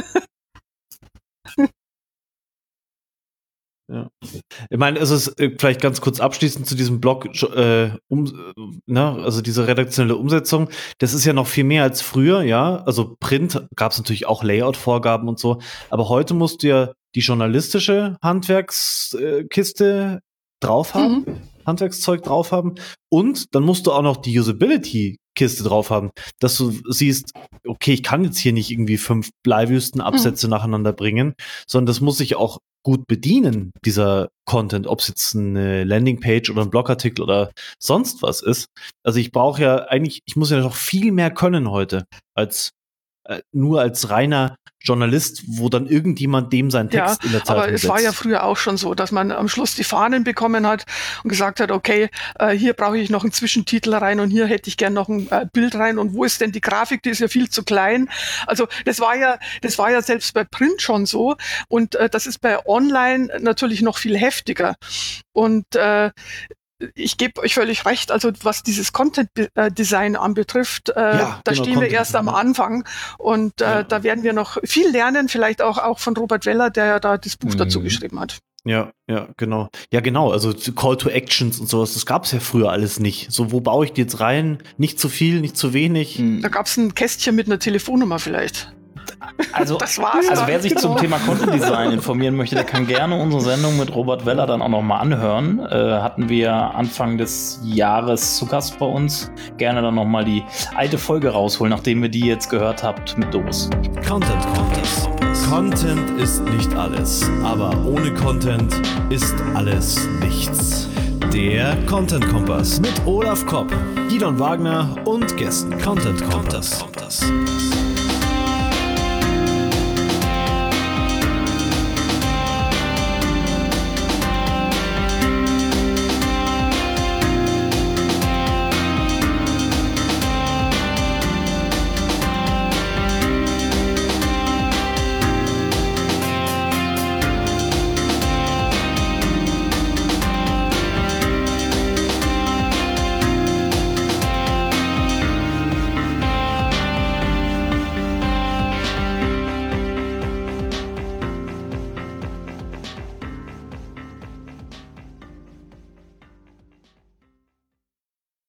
Ja. Ich meine, es ist äh, vielleicht ganz kurz abschließend zu diesem Blog, äh, um, äh, ne, also diese redaktionelle Umsetzung, das ist ja noch viel mehr als früher, ja, also Print gab es natürlich auch Layout-Vorgaben und so, aber heute musst du ja die journalistische Handwerkskiste drauf haben, mhm. Handwerkszeug drauf haben und dann musst du auch noch die Usability-Kiste drauf haben, dass du siehst, okay, ich kann jetzt hier nicht irgendwie fünf Bleiwüstenabsätze mhm. nacheinander bringen, sondern das muss ich auch gut bedienen, dieser Content, ob es jetzt eine Landingpage oder ein Blogartikel oder sonst was ist. Also ich brauche ja eigentlich, ich muss ja noch viel mehr können heute, als äh, nur als reiner Journalist, wo dann irgendjemand dem seinen Text ja, in der Zeitung aber es setzt. war ja früher auch schon so, dass man am Schluss die Fahnen bekommen hat und gesagt hat, okay, äh, hier brauche ich noch einen Zwischentitel rein und hier hätte ich gern noch ein äh, Bild rein und wo ist denn die Grafik, die ist ja viel zu klein. Also das war ja, das war ja selbst bei Print schon so und äh, das ist bei Online natürlich noch viel heftiger. Und äh, ich gebe euch völlig recht, also was dieses Content-Design anbetrifft, äh, ja, da genau, stehen wir erst am Anfang und äh, ja. da werden wir noch viel lernen, vielleicht auch, auch von Robert Weller, der ja da das Buch mhm. dazu geschrieben hat. Ja, ja, genau. Ja, genau, also Call to Actions und sowas, das gab es ja früher alles nicht. So, wo baue ich die jetzt rein? Nicht zu viel, nicht zu wenig. Mhm. Da gab es ein Kästchen mit einer Telefonnummer vielleicht. Also, das war's also dann. wer sich zum Thema Content Design informieren möchte, der kann gerne unsere Sendung mit Robert Weller dann auch nochmal anhören. Äh, hatten wir Anfang des Jahres zu Gast bei uns. Gerne dann nochmal die alte Folge rausholen, nachdem ihr die jetzt gehört habt mit Doris. Content Kompass. Content ist nicht alles, aber ohne Content ist alles nichts. Der Content Kompass mit Olaf Kopp, Gidon Wagner und Gästen. Content Kompass.